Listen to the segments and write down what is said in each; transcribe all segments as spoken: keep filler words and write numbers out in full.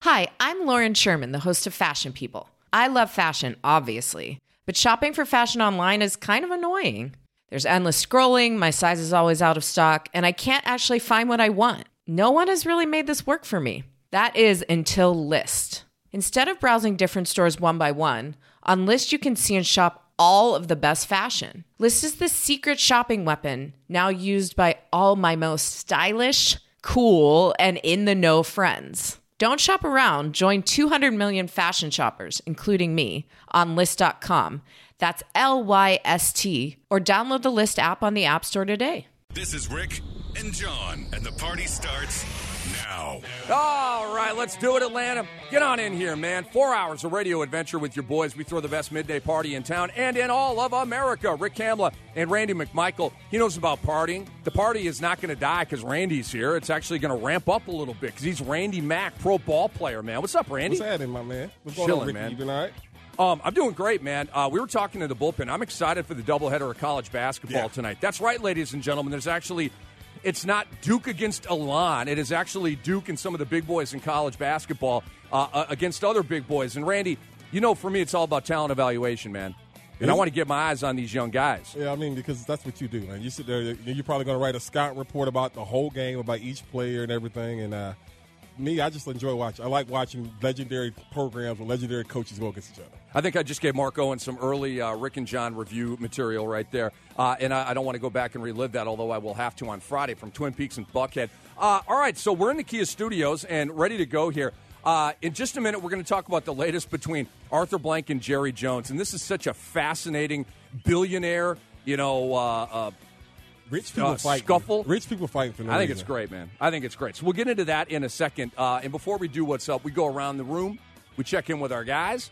Hi, I'm Lauren Sherman, the host of Fashion People. I love fashion, obviously, but shopping for fashion online is kind of annoying. There's endless scrolling, my size is always out of stock, and I can't actually find what I want. No one has really made this work for me. That is until Lyst. Instead of browsing different stores one by one, on Lyst you can see and shop all of the best fashion. Lyst is the secret shopping weapon, now used by all my most stylish, cool, and in-the-know friends. Don't shop around. Join two hundred million fashion shoppers, including me, on Lyst dot com. That's L Y S T. Or download the Lyst app on the App Store today. This is Rick and John, and the party starts now. All right, let's do it, Atlanta. Get on in here, man. Four hours of radio adventure with your boys. We throw the best midday party in town and in all of America. Rick Kamla and Randy McMichael. He knows about partying. The party is not going to die because Randy's here. It's actually going to ramp up a little bit because he's Randy Mack, pro ball player, man. What's up, Randy? What's happening, my man? What's going Chilling, on, Ricky? man. You been all right? Um, I'm doing great, man. Uh, we were talking to the bullpen. I'm excited for the doubleheader of college basketball Yeah. tonight. That's right, ladies and gentlemen. There's actually, it's not Duke against Elon. It is actually Duke and some of the big boys in college basketball uh, uh, against other big boys. And, Randy, you know, for me, it's all about talent evaluation, man. And I want to get my eyes on these young guys. Yeah, I mean, because that's what you do, man. You sit there, you're probably going to write a scout report about the whole game, about each player and everything. And uh, me, I just enjoy watching. I like watching legendary programs where legendary coaches go against each other. I think I just gave Mark Owen some early uh, Rick and John review material right there. Uh, and I, I don't want to go back and relive that, although I will have to on Friday from Twin Peaks and Buckhead. Uh, all right, so we're in the Kia studios and ready to go here. Uh, in just a minute, we're going to talk about the latest between Arthur Blank and Jerry Jones. And this is such a fascinating billionaire, you know, uh, uh, Rich people uh, fighting. scuffle. Rich people fighting for no I think reason. it's great, man. I think it's great. So we'll get into that in a second. Uh, and before we do what's up, we go around the room. We check in with our guys.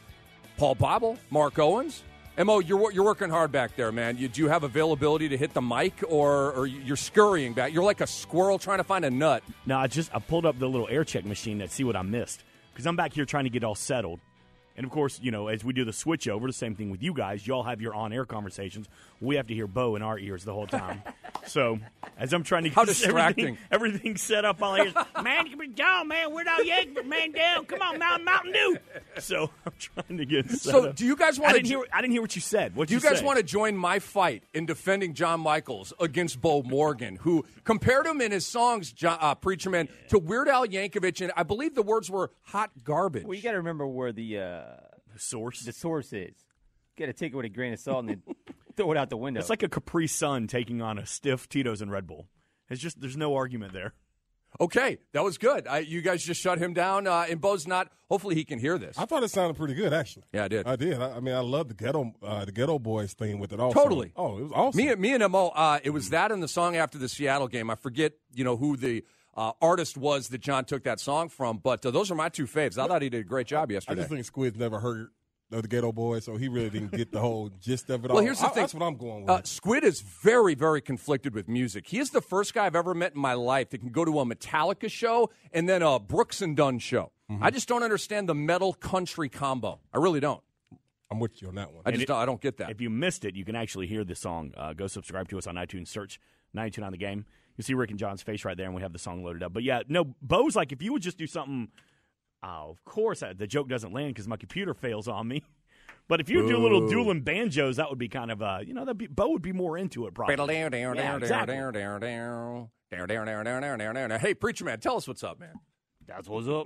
Paul Bible, Mark Owens. M O, you're you're working hard back there, man. You, do you have availability to hit the mic, or, or you're scurrying back? You're like a squirrel trying to find a nut. No, I just I pulled up the little air check machine to see what I missed because I'm back here trying to get all settled. And, of course, you know, as we do the switch over, the same thing with you guys. You all have your on-air conversations. We have to hear Bo in our ears the whole time. So, as I'm trying to get How distracting. everything, everything set up, all I hear is, man, John, man, we're not yet, man, down. Come on, Mountain, Mountain Dew. So, I'm trying to get set So up. do you guys want I to didn't hear I didn't hear what you said. What Do you you guys say? want to join my fight in defending John Michaels against Bo Morgan, who compared him in his songs, John, uh, Preacher Man, to Weird Al Yankovic, and I believe the words were hot garbage. Well, you got to remember where the uh, The source? the source is. You got to take it with a grain of salt and then throw it out the window. It's like a Capri Sun taking on a stiff Tito's and Red Bull. It's just, there's no argument there. Okay, that was good. I, you guys just shut him down, uh, and Bo's not. Hopefully, he can hear this. I thought it sounded pretty good, actually. Yeah, I did. I did. I, I mean, I love the ghetto, uh, the Ghetto Boys theme with it also. Totally. Oh, it was awesome. Me, me and Mo, uh, it was that and the song after the Seattle game. I forget, you know, who the uh, artist was that John took that song from, but uh, those are my two faves. I thought he did a great job I yesterday. just think Squid's never heard of the Ghetto Boys, so he really didn't get the whole gist of it all. Well, here's the I- thing. That's what I'm going with. Uh, Squid is very, very conflicted with music. He is the first guy I've ever met in my life that can go to a Metallica show and then a Brooks and Dunn show. Mm-hmm. I just don't understand the metal country combo. I really don't. I'm with you on that one. I just it- don't, I don't get that. If you missed it, you can actually hear the song. Uh, go subscribe to us on iTunes. Search ninety-two nine The Game. You see Rick and John's face right there, and we have the song loaded up. But, yeah, no, Bo's like, if you would just do something, oh, of course, I, the joke doesn't land because my computer fails on me. But if you do a little dueling banjos, that would be kind of, uh, you know, that'd be, Bo would be more into it probably. Yeah, exactly. Hey, Preacher Man, tell us what's up, man. That's what's up.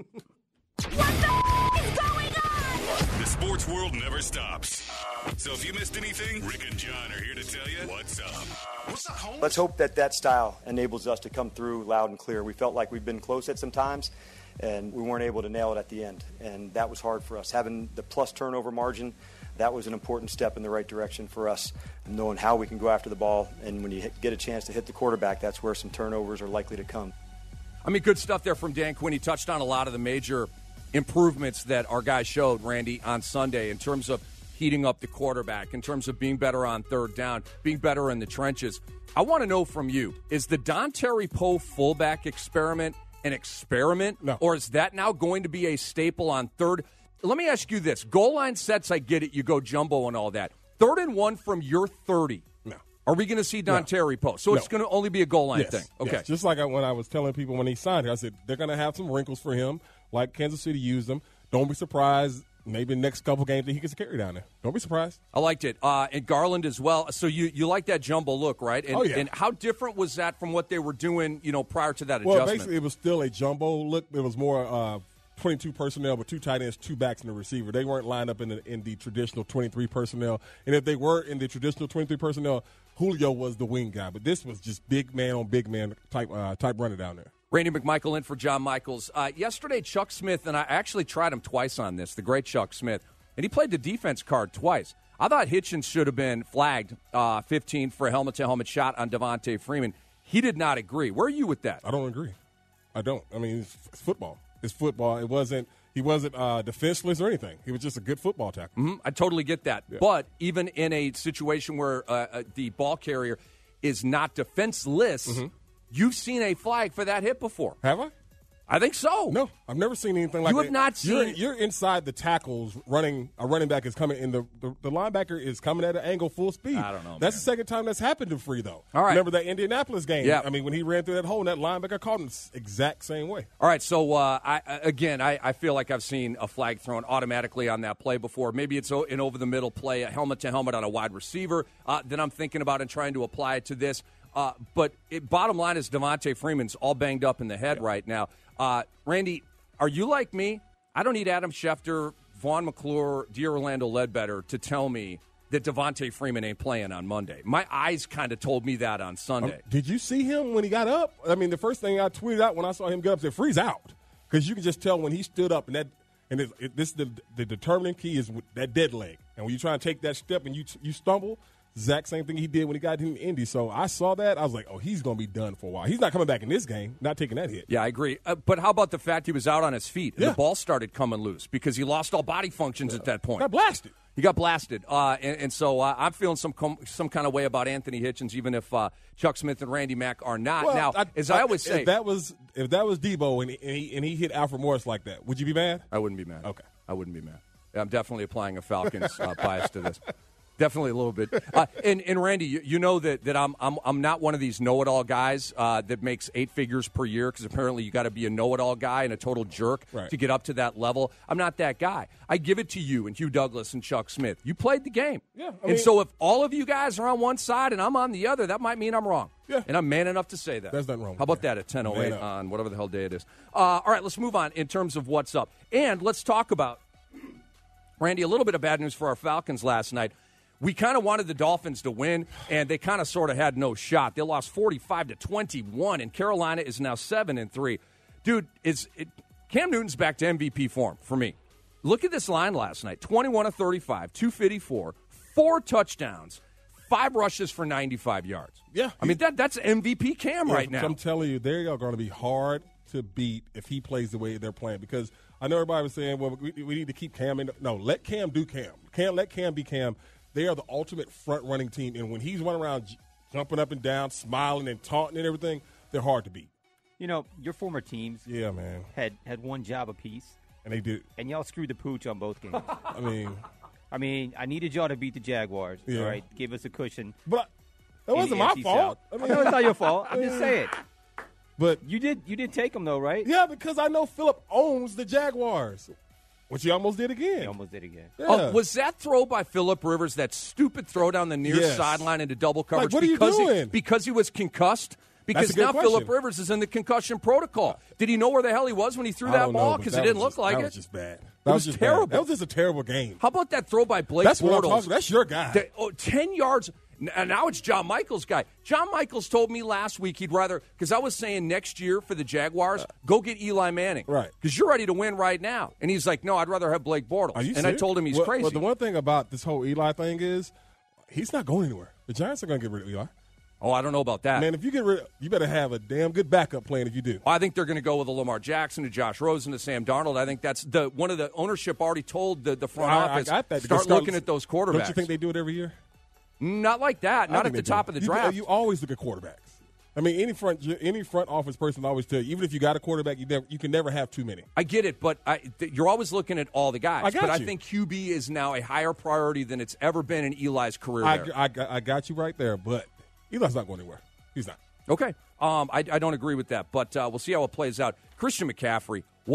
The sports world never stops. So if you missed anything, Rick and John are here to tell you what's up. What's up, home? Let's hope that that style enables us to come through loud and clear. We felt like we've been close at some times, and we weren't able to nail it at the end. And that was hard for us. Having the plus turnover margin, that was an important step in the right direction for us, knowing how we can go after the ball. And when you hit, get a chance to hit the quarterback, that's where some turnovers are likely to come. I mean, good stuff there from Dan Quinn. He touched on a lot of the major improvements that our guys showed, Randy, on Sunday in terms of heating up the quarterback, in terms of being better on third down, being better in the trenches. I want to know from you, is the Don Terry Poe fullback experiment an experiment? No. Or is that now going to be a staple on third? Let me ask you this. Goal line sets, I get it. You go jumbo and all that. Third and one from your thirty. No. Are we going to see Don No. Terry Poe? So No. it's going to only be a goal line Yes, thing. Okay. yes. Just like I, when I was telling people when he signed here, I said they're going to have some wrinkles for him, like Kansas City used him. Don't be surprised. Maybe the next couple games that he gets a carry down there. Don't be surprised. I liked it. Uh, and Garland as well. So you, you like that jumbo look, right? And, oh, yeah. And how different was that from what they were doing, you know, prior to that well, adjustment? Well, basically it was still a jumbo look. It was more uh, twenty-two personnel with two tight ends, two backs, and a receiver. They weren't lined up in the, in the traditional twenty-three personnel. And if they were in the traditional twenty-three personnel, Julio was the wing guy. But this was just big man on big man type uh, type runner down there. Randy McMichael in for John Michaels. Uh, yesterday, Chuck Smith, and I actually tried him twice on this, the great Chuck Smith, and he played the defense card twice. I thought Hitchens should have been flagged uh, fifteen for a helmet-to-helmet shot on Devontae Freeman. He did not agree. Where are you with that? I don't agree. I don't. I mean, it's, it's football. It's football. It wasn't. He wasn't uh, defenseless or anything. He was just a good football tackle. Mm-hmm. I totally get that. Yeah. But even in a situation where uh, uh, the ball carrier is not defenseless, mm-hmm. you've seen a flag for that hit before. Have I? I think so. No, I've never seen anything like that. You have not seen. You're, you're inside the tackles running. A running back is coming, and the, the, the linebacker is coming at an angle full speed. I don't know. That's man. the second time that's happened to Free, though. All right. Remember that Indianapolis game? Yeah. I mean, when he ran through that hole, and that linebacker caught him the exact same way. All right. So, uh, I again, I, I feel like I've seen a flag thrown automatically on that play before. Maybe it's an over-the-middle play, a helmet-to-helmet on a wide receiver. Uh, then I'm thinking about and trying to apply it to this. Uh, but it, bottom line is Devontae Freeman's all banged up in the head yeah. right now. Uh, Randy, are you like me? I don't need Adam Schefter, Vaughn McClure, dear Orlando Ledbetter to tell me that Devontae Freeman ain't playing on Monday. My eyes kind of told me that on Sunday. Um, did you see him when he got up? I mean, the first thing I tweeted out when I saw him get up said, "Freeze out," because you can just tell when he stood up, and that and it, it, this the the determining key is that dead leg, and when you try and take that step and you you stumble. Exact same thing he did when he got in Indy. So I saw that. I was like, oh, he's going to be done for a while. He's not coming back in this game, not taking that hit. Yeah, I agree. Uh, but how about the fact he was out on his feet and yeah. the ball started coming loose because he lost all body functions yeah. at that point. Got blasted. He got blasted. Uh, and, and so uh, I'm feeling some com- some kind of way about Anthony Hitchens, even if uh, Chuck Smith and Randy Mack are not. Well, now, I, as I, I always say. If that was, if that was Debo and he, and, he, and he hit Alfred Morris like that, would you be mad? I wouldn't be mad. Okay. I wouldn't be mad. I'm definitely applying a Falcons uh, bias to this. Definitely a little bit. Uh, and, and Randy, you, you know that, that I'm, I'm I'm not one of these know-it-all guys uh, that makes eight figures per year because apparently you got to be a know-it-all guy and a total jerk right. to get up to that level. I'm not that guy. I give it to you and Hugh Douglas and Chuck Smith. You played the game. Yeah. I and mean, so if all of you guys are on one side and I'm on the other, that might mean I'm wrong. Yeah. And I'm man enough to say that. There's nothing wrong with How about that. that at ten oh eight on whatever the hell day it is? Uh, all right, let's move on in terms of what's up. And let's talk about, Randy, a little bit of bad news for our Falcons last night. We kind of wanted the Dolphins to win, and they kind of sort of had no shot. They lost forty-five to twenty-one, and Carolina is now seven and three. Dude, is it, Cam Newton's back to M V P form for me. Look at this line last night: twenty-one of thirty-five, two fifty-four, four touchdowns, five rushes for ninety-five yards. Yeah, I mean that that's M V P Cam yeah, right now. I'm telling you, they are going to be hard to beat if he plays the way they're playing. Because I know everybody was saying, "Well, we, we need to keep Cam in." No, let Cam do Cam. Cam, let Cam be Cam. They are the ultimate front-running team, and when he's running around j- jumping up and down, smiling and taunting and everything, they're hard to beat. You know, your former teams yeah, man. had, had one job apiece. And they did. And y'all screwed the pooch on both games. I mean. I mean, I needed y'all to beat the Jaguars. Yeah. All right, give us a cushion. But that wasn't my fault. I mean, no, it's not your fault. I'm just saying. But you did you did take them, though, right? Yeah, because I know Phillip owns the Jaguars. Which he almost did again. He almost did again. Yeah. Oh, was that throw by Phillip Rivers, that stupid throw down the near yes. sideline into double coverage? Like, what are you because doing? He, because he was concussed? Because That's a good now question. Phillip Rivers is in the concussion protocol. Did he know where the hell he was when he threw I that don't know, ball? but Because that it didn't was look just, like that it. was just bad. That It was was just terrible. Bad. That was just a terrible game. How about that throw by Blake That's what I'm Bortles? talking. That's your guy. That, oh, ten yards. And now it's John Michaels' guy. John Michaels told me last week he'd rather, because I was saying next year for the Jaguars, go get Eli Manning. Right. Because you're ready to win right now. And he's like, no, I'd rather have Blake Bortles. Are you and serious? I told him he's well, crazy. Well, the one thing about this whole Eli thing is he's not going anywhere. The Giants are going to get rid of Eli. Oh, I don't know about that. Man, if you get rid of, you better have a damn good backup plan if you do. I think they're going to go with a Lamar Jackson, to Josh Rosen, to Sam Darnold. I think that's the one of the ownership already told the, the front I, office, I got that. start Start- looking at those quarterbacks. Don't you think they do it every year? Not like that. I Not think at the they top do. of the you, draft. You always look at quarterbacks. I mean, any front any front office person always tell you, even if you got a quarterback, you never you can never have too many. I get it, but I, th- you're always looking at all the guys. I got but I you. think Q B is now a higher priority than it's ever been in Eli's career. I, there. I, I got you right there, but Eli's not going anywhere. He's not. Okay. Um, I, I don't agree with that, but uh, we'll see how it plays out. Christian McCaffrey, what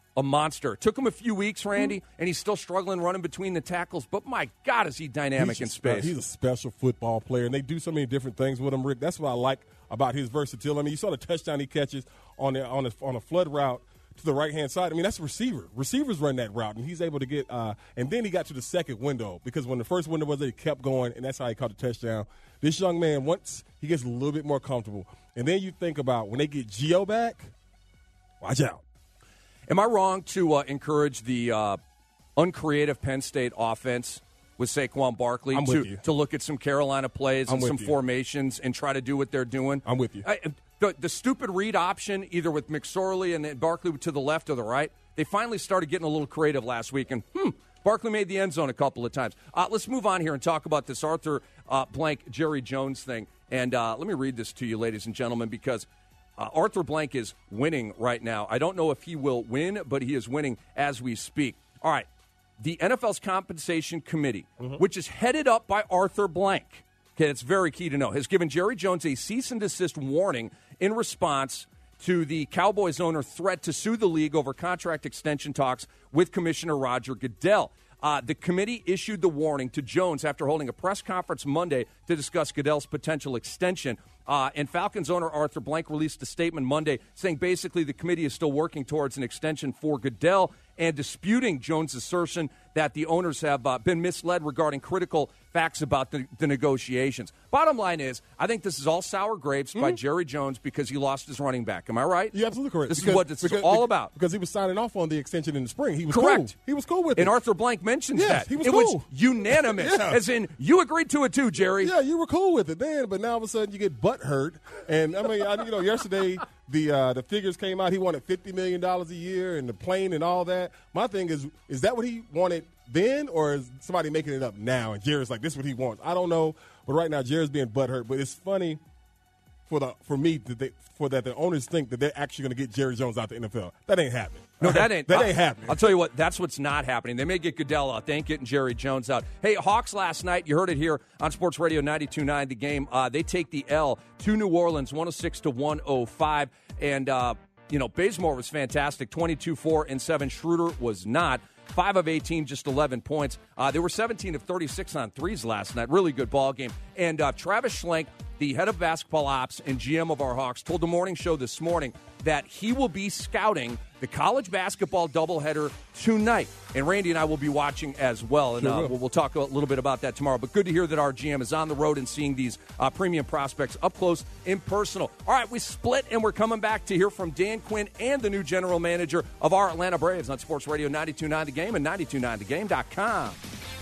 a monster. Took him a few weeks, Randy, and he's still struggling running between the tackles. But my God, is he dynamic he's in just, space? He's a special football player, and they do so many different things with him, Rick. That's what I like about his versatility. I mean, you saw the touchdown he catches on the, on a, on a flood route to the right-hand side. I mean, that's a receiver. Receivers run that route, and he's able to get uh, – and then he got to the second window because when the first window was there, he kept going, and that's how he caught the touchdown. This young man, once he gets a little bit more comfortable, and then you think about when they get Gio back, watch out. Am I wrong to uh, encourage the uh, uncreative Penn State offense with Saquon Barkley I'm to, with you. to look at some Carolina plays I'm and with some you. formations and try to do what they're doing? I'm with you. I, the, the stupid read option, either with McSorley and then Barkley to the left or the right, they finally started getting a little creative last week, and hmm, Barkley made the end zone a couple of times. Uh, let's move on here and talk about this Arthur uh, Blank, Jerry Jones thing. And uh, let me read this to you, ladies and gentlemen, because Uh, Arthur Blank is winning right now. I don't know if he will win, but he is winning as we speak. All right. The N F L's Compensation Committee, mm-hmm. which is headed up by Arthur Blank, okay, it's very key to know, has given Jerry Jones a cease and desist warning in response to the Cowboys owner threat to sue the league over contract extension talks with Commissioner Roger Goodell. Uh, the committee issued the warning to Jones after holding a press conference Monday to discuss Goodell's potential extension. Uh, and Falcons owner Arthur Blank released a statement Monday saying basically the committee is still working towards an extension for Goodell and disputing Jones' assertion that the owners have uh, been misled regarding critical facts about the, the negotiations. Bottom line is, I think this is all sour grapes mm-hmm. by Jerry Jones because he lost his running back. Am I right? You're absolutely correct. This because, is what this because, is all about. Because he was signing off on the extension in the spring. He was correct. Cool. He was cool with and it. And Arthur Blank mentions yes, that. He was it cool. was unanimous, yeah. as in you agreed to it too, Jerry. Yeah, you were cool with it then, but now all of a sudden you get butt hurt. And I mean, I, you know, yesterday the uh, the figures came out. He wanted fifty million dollars a year and the plane and all that. My thing is, is that what he wanted then, or is somebody making it up now? And Jerry's like, this is what he wants. I don't know, but right now Jerry's being butthurt. But it's funny for the for me that they, for that the owners think that they're actually going to get Jerry Jones out the N F L. That ain't happening. No, that ain't that uh, ain't happening. I'll tell you what, that's what's not happening. They may get Goodell out. They ain't getting Jerry Jones out. Hey, Hawks last night, you heard it here on Sports Radio ninety-two point nine The Game. Uh, they take the L to New Orleans, one oh six to one oh five. And, uh, you know, Bazemore was fantastic, twenty-two, four, and seven. Schroeder was not. five of eighteen, just eleven points. Uh, they were seventeen of thirty-six on threes last night. Really good ball game. And uh, Travis Schlenk, the head of basketball ops and G M of our Hawks, told the morning show this morning that he will be scouting the college basketball doubleheader tonight. And Randy and I will be watching as well. And uh, we'll, we'll talk a little bit about that tomorrow. But good to hear that our G M is on the road and seeing these uh, premium prospects up close and personal. All right, we split, and we're coming back to hear from Dan Quinn and the new general manager of our Atlanta Braves on Sports Radio ninety-two point nine The Game and ninety-two point nine the game dot com.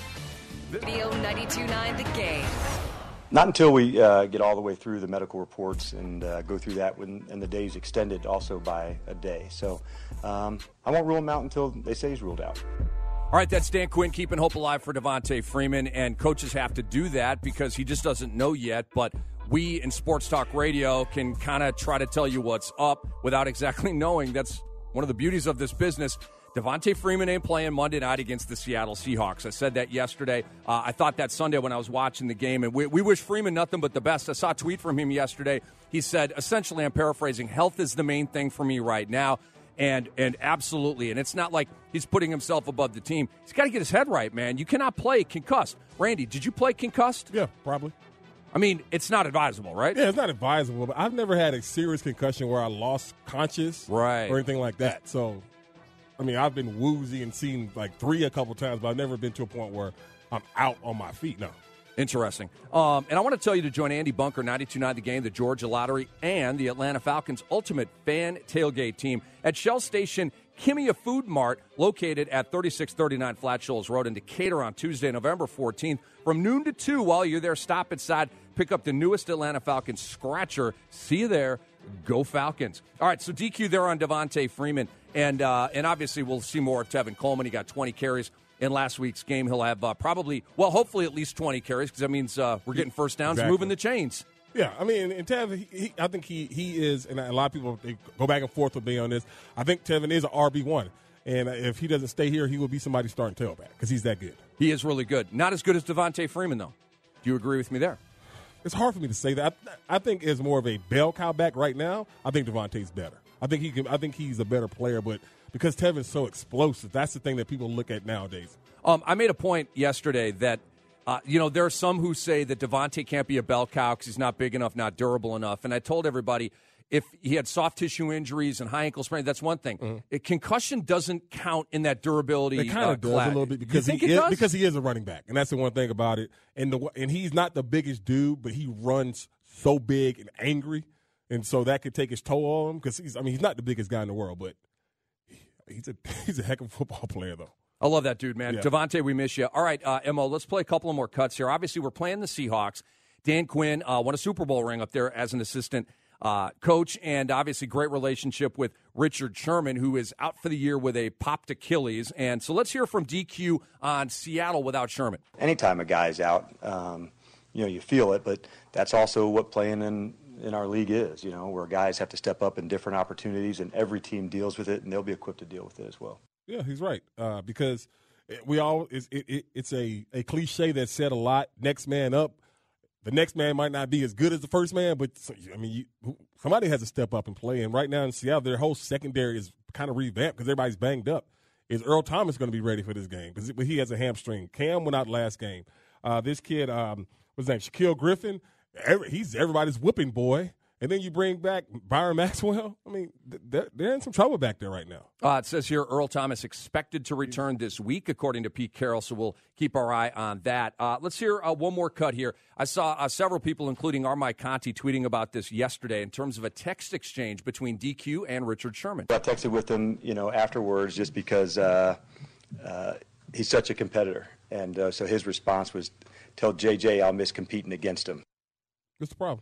Radio ninety-two point nine The Game. Not until we uh, get all the way through the medical reports and uh, go through that, when, and the day's extended also by a day. So um, I won't rule him out until they say he's ruled out. All right, that's Dan Quinn keeping hope alive for Devontae Freeman, and coaches have to do that because he just doesn't know yet. But we in Sports Talk Radio can kind of try to tell you what's up without exactly knowing. That's one of the beauties of this business. Devontae Freeman ain't playing Monday night against the Seattle Seahawks. I said that yesterday. Uh, I thought that Sunday when I was watching the game, and we, we wish Freeman nothing but the best. I saw a tweet from him yesterday. He said, essentially, I'm paraphrasing, health is the main thing for me right now. And and absolutely, and it's not like he's putting himself above the team. He's got to get his head right, man. You cannot play concussed. Randy, did you play concussed? Yeah, probably. I mean, it's not advisable, right? Yeah, it's not advisable, but I've never had a serious concussion where I lost conscious right. or anything like that. So, I mean, I've been woozy and seen like three a couple times, but I've never been to a point where I'm out on my feet, no. Interesting. Um, and I want to tell you to join Andy Bunker, ninety-two point nine The Game, the Georgia Lottery, and the Atlanta Falcons' ultimate fan tailgate team at Shell Station Kimia Food Mart, located at thirty-six thirty-nine Flat Shoals Road in Decatur on Tuesday, November fourteenth. From noon to two, while you're there, stop inside, pick up the newest Atlanta Falcons scratcher. See you there. Go Falcons. All right, so D Q there on Devontae Freeman. And, uh, and obviously we'll see more of Tevin Coleman. He got twenty carries. In last week's game, he'll have uh, probably, well, hopefully at least twenty carries, because that means uh, we're getting first downs, exactly. moving the chains. Yeah, I mean, and Tevin, he, he, I think he he is, and a lot of people they go back and forth with me on this. I think Tevin is an R B one, and if he doesn't stay here, he will be somebody starting tailback because he's that good. He is really good. Not as good as Devontae Freeman, though. Do you agree with me there? It's hard for me to say that. I, I think as more of a bell cow back right now, I think Devontae's better. I think he can. I think he's a better player, but because Tevin's so explosive. That's the thing that people look at nowadays. Um, I made a point yesterday that, uh, you know, there are some who say that Devontae can't be a bell cow because he's not big enough, not durable enough. And I told everybody, if he had soft tissue injuries and high ankle sprain, that's one thing. Mm-hmm. It, concussion doesn't count in that durability. It kind of uh, does class. a little bit because he is, because he is a running back, and that's the one thing about it. And the and he's not the biggest dude, but he runs so big and angry, and so that could take his toll on him. Because he's, I mean, he's not the biggest guy in the world, but he's a he's a heck of a football player, though. I love that dude, man. Yeah. Devontae, we miss you. All right, uh, Mo, let's play a couple of more cuts here. Obviously, we're playing the Seahawks. Dan Quinn uh, won a Super Bowl ring up there as an assistant Uh, coach, and obviously great relationship with Richard Sherman, who is out for the year with a popped Achilles. And so let's hear from D Q on Seattle without Sherman. Anytime a guy's out, um, you know, you feel it, but that's also what playing in, in our league is, you know, where guys have to step up in different opportunities, and every team deals with it, and they'll be equipped to deal with it as well. Yeah, he's right, uh, because we all it's, it, it, it's a, a cliche that's said a lot, next man up. The next man might not be as good as the first man, but, I mean, you, somebody has to step up and play. And right now in Seattle, their whole secondary is kind of revamped because everybody's banged up. Is Earl Thomas going to be ready for this game? Because he has a hamstring. Cam went out last game. Uh, this kid, um, what's his name, Shaquille Griffin, every, he's everybody's whooping boy. And then you bring back Byron Maxwell. I mean, they're, they're in some trouble back there right now. Uh, it says here Earl Thomas expected to return this week, according to Pete Carroll, so we'll keep our eye on that. Uh, let's hear uh, one more cut here. I saw uh, several people, including Armai Conti, tweeting about this yesterday in terms of a text exchange between D Q and Richard Sherman. I texted with him, you know, afterwards just because uh, uh, he's such a competitor. And uh, so his response was, tell J J I'll miss competing against him. What's the problem?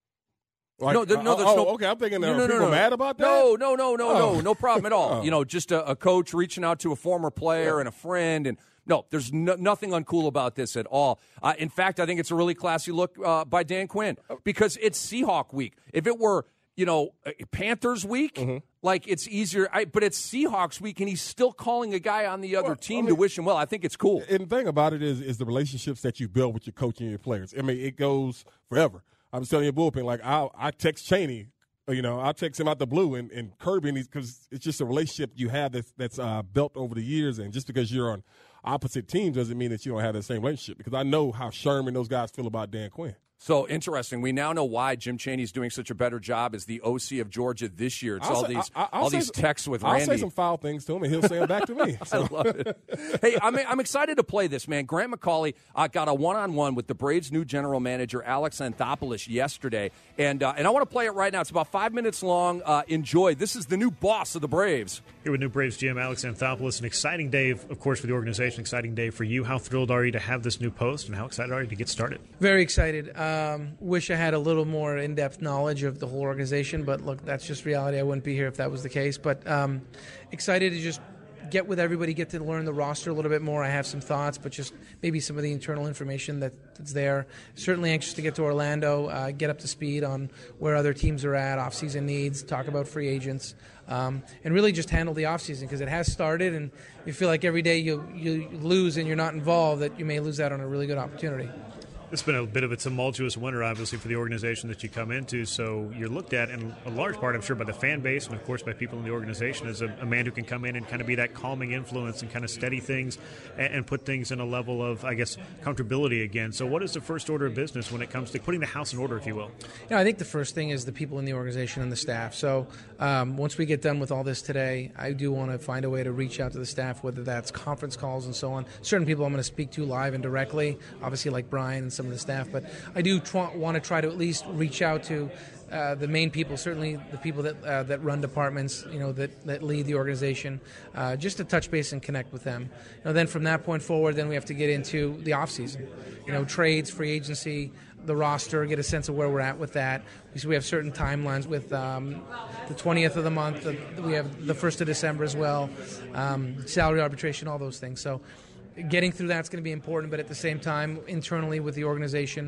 Like, no, there, no, there's oh, no. Okay, I'm thinking, no, are no, people no, no. mad about that? No, no, no, no, oh. no, no problem at all. Oh. You know, just a, a coach reaching out to a former player yeah. and a friend, and no, there's no, nothing uncool about this at all. Uh, in fact, I think it's a really classy look uh, by Dan Quinn because it's Seahawk week. If it were, you know, Panthers week, mm-hmm. like it's easier. I, but it's Seahawks week, and he's still calling a guy on the other well, team I mean, to wish him well. I think it's cool. And the thing about it is, is the relationships that you build with your coach and your players. I mean, it goes forever. I was telling you, bullpen, like I I text Chaney, you know, I'll text him out the blue and, and Kirby, because it's just a relationship you have that's, that's uh, built over the years. And just because you're on opposite teams doesn't mean that you don't have that same relationship, because I know how Sherman, those guys feel about Dan Quinn. So interesting. We now know why Jim Chaney's doing such a better job as the O C of Georgia this year. It's I'll all say, these I, all these texts with I'll Randy. I'll say some foul things to him, and he'll say them back to me. So. I love it. Hey, I'm I'm excited to play this, man. Grant McCauley uh, got a one-on-one with the Braves' new general manager, Alex Anthopoulos, yesterday, and uh, and I want to play it right now. It's about five minutes long. Uh, enjoy. This is the new boss of the Braves. Here with new Braves G M Alex Anthopoulos. An exciting day, of course, for the organization. Exciting day for you. How thrilled are you to have this new post, and how excited are you to get started? Very excited. Um, wish I had a little more in-depth knowledge of the whole organization, but look, that's just reality. I wouldn't be here if that was the case. But um, excited to just get with everybody, get to learn the roster a little bit more. I have some thoughts, but just maybe some of the internal information that, that's there. Certainly anxious to get to Orlando, uh, get up to speed on where other teams are at, off-season needs, talk about free agents, um, and really just handle the off-season, because it has started, and you feel like every day you, you lose and you're not involved, that you may lose out on a really good opportunity. It's been a bit of a tumultuous winter, obviously, for the organization that you come into. So you're looked at, in a large part, I'm sure, by the fan base and, of course, by people in the organization as a, a man who can come in and kind of be that calming influence and kind of steady things and, and put things in a level of, I guess, comfortability again. So what is the first order of business when it comes to putting the house in order, if you will? Yeah, I think the first thing is the people in the organization and the staff. So um, once we get done with all this today, I do want to find a way to reach out to the staff, whether that's conference calls and so on. Certain people I'm going to speak to live and directly, obviously like Brian and some of the staff, but I do tr- want to try to at least reach out to uh, the main people, certainly the people that uh, that run departments, you know, that, that lead the organization, uh, just to touch base and connect with them. You know, then from that point forward, then we have to get into the off season, you know, trades, free agency, the roster, get a sense of where we're at with that. So we have certain timelines with um, the twentieth of the month, the, we have the first of December as well, um, salary arbitration, all those things. So getting through that's going to be important, but at the same time, internally with the organization,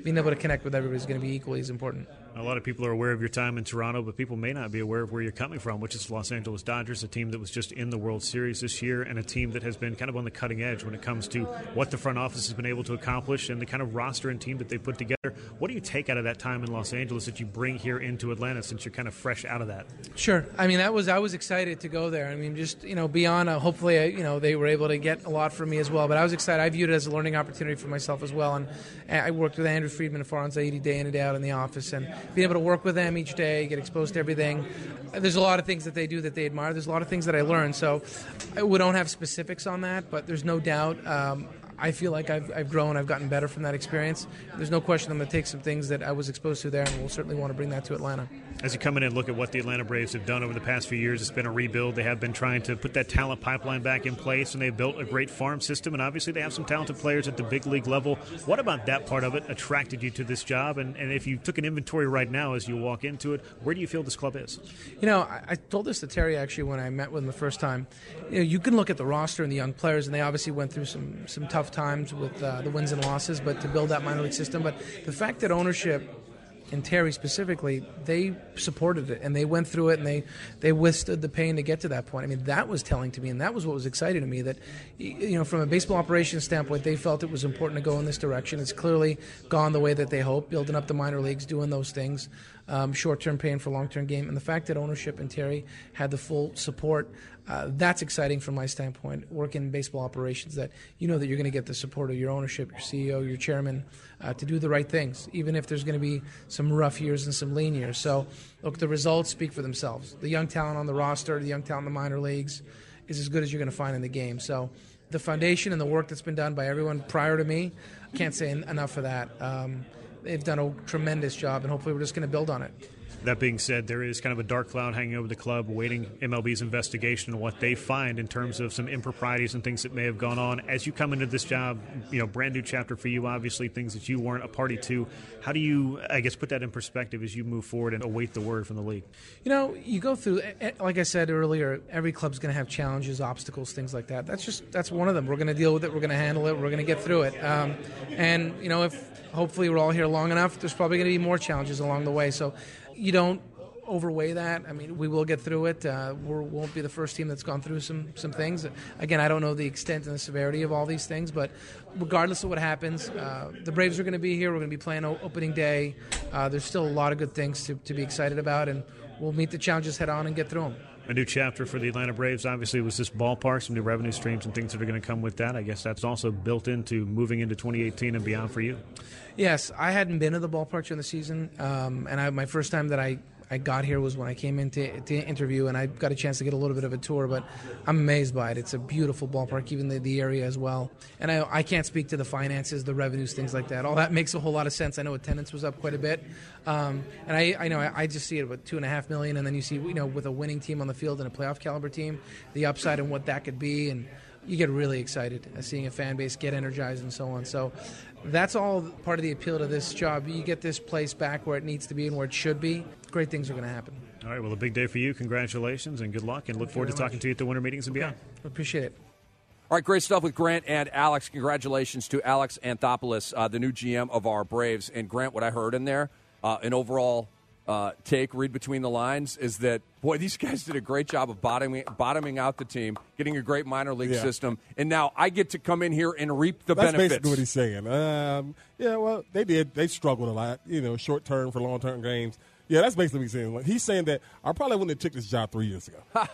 being able to connect with everybody is going to be equally as important. A lot of people are aware of your time in Toronto, but people may not be aware of where you're coming from, which is Los Angeles Dodgers, a team that was just in the World Series this year and a team that has been kind of on the cutting edge when it comes to what the front office has been able to accomplish and the kind of roster and team that they put together. What do you take out of that time in Los Angeles that you bring here into Atlanta since you're kind of fresh out of that? Sure. I mean, that was I was excited to go there. I mean, just, you know, beyond, uh, hopefully, uh, you know, they were able to get a lot from me as well. But I was excited. I viewed it as a learning opportunity for myself as well. And I worked with Andrew Friedman and Farhan Zaidi day in and day out in the office. And being able to work with them each day, get exposed to everything. There's a lot of things that they do that they admire. There's a lot of things that I learned. So we don't have specifics on that, but there's no doubt um, I feel like I've, I've grown, I've gotten better from that experience. There's no question I'm going to take some things that I was exposed to there, and we'll certainly want to bring that to Atlanta. As you come in and look at what the Atlanta Braves have done over the past few years, it's been a rebuild. They have been trying to put that talent pipeline back in place, and they've built a great farm system, and obviously they have some talented players at the big league level. What about that part of it attracted you to this job? And, and if you took an inventory right now as you walk into it, where do you feel this club is? You know, I, I told this to Terry actually when I met with him the first time. You know, you can look at the roster and the young players, and they obviously went through some, some tough times with uh, the wins and losses, but to build that minor league system. But the fact that ownership, and Terry specifically, they supported it, and they went through it, and they, they withstood the pain to get to that point. I mean, that was telling to me, and that was what was exciting to me, that, you know, from a baseball operations standpoint, they felt it was important to go in this direction. It's clearly gone the way that they hoped, building up the minor leagues, doing those things, um, short-term pain for long-term game. And the fact that ownership and Terry had the full support, uh, that's exciting from my standpoint, working in baseball operations, that you know that you're going to get the support of your ownership, your C E O, your chairman, uh, to do the right things, even if there's going to be some rough years and some lean years. So, look, the results speak for themselves. The young talent on the roster, the young talent in the minor leagues is as good as you're going to find in the game. So the foundation and the work that's been done by everyone prior to me, I can't say enough for that. Um, they've done a tremendous job, and hopefully we're just going to build on it. That being said, there is kind of a dark cloud hanging over the club, awaiting M L B's investigation and what they find in terms of some improprieties and things that may have gone on. As you come into this job, you know, brand new chapter for you, obviously, things that you weren't a party to. How do you, I guess, put that in perspective as you move forward and await the word from the league? You know, you go through, like I said earlier, every club's going to have challenges, obstacles, things like that. That's just, that's one of them. We're going to deal with it. We're going to handle it. We're going to get through it. Um, and, you know, if hopefully we're all here long enough, there's probably going to be more challenges along the way. So you don't overweigh that. I mean, we will get through it. Uh, we won't be the first team that's gone through some some things. Again, I don't know the extent and the severity of all these things, but regardless of what happens, uh, the Braves are going to be here. We're going to be playing o- opening day. Uh, there's still a lot of good things to, to be excited about, and we'll meet the challenges head on and get through them. A new chapter for the Atlanta Braves, obviously, was this ballpark, some new revenue streams and things that are going to come with that. I guess that's also built into moving into twenty eighteen and beyond for you. Yes, I hadn't been to the ballpark during the season, um, and I, my first time that I I got here was when I came in to, to interview, and I got a chance to get a little bit of a tour, but I'm amazed by it. It's a beautiful ballpark, even the, the area as well. And I, I can't speak to the finances, the revenues, things like that. All that makes a whole lot of sense. I know attendance was up quite a bit. Um, and I, I know I, I just see it with two and a half million, and then you see, you know, with a winning team on the field and a playoff caliber team, the upside and what that could be, and you get really excited uh, seeing a fan base get energized and so on. So that's all part of the appeal to this job. You get this place back where it needs to be and where it should be, great things are going to happen. All right, well, a big day for you. Congratulations and good luck, and look Thank forward to talking much. to you at the winter meetings and beyond. Appreciate it. All right, great stuff with Grant and Alex. Congratulations to Alex Anthopoulos, uh, the new G M of our Braves. And Grant, what I heard in there, uh, an overall uh, take, read between the lines, is that, boy, these guys did a great job of bottoming, bottoming out the team, getting a great minor league Yeah. system, and now I get to come in here and reap the That's benefits. basically what he's saying. Um, yeah, well, they did. They struggled a lot, you know, short-term for long-term games. Yeah, that's basically what he's saying. He's saying that I probably wouldn't have took this job three years ago.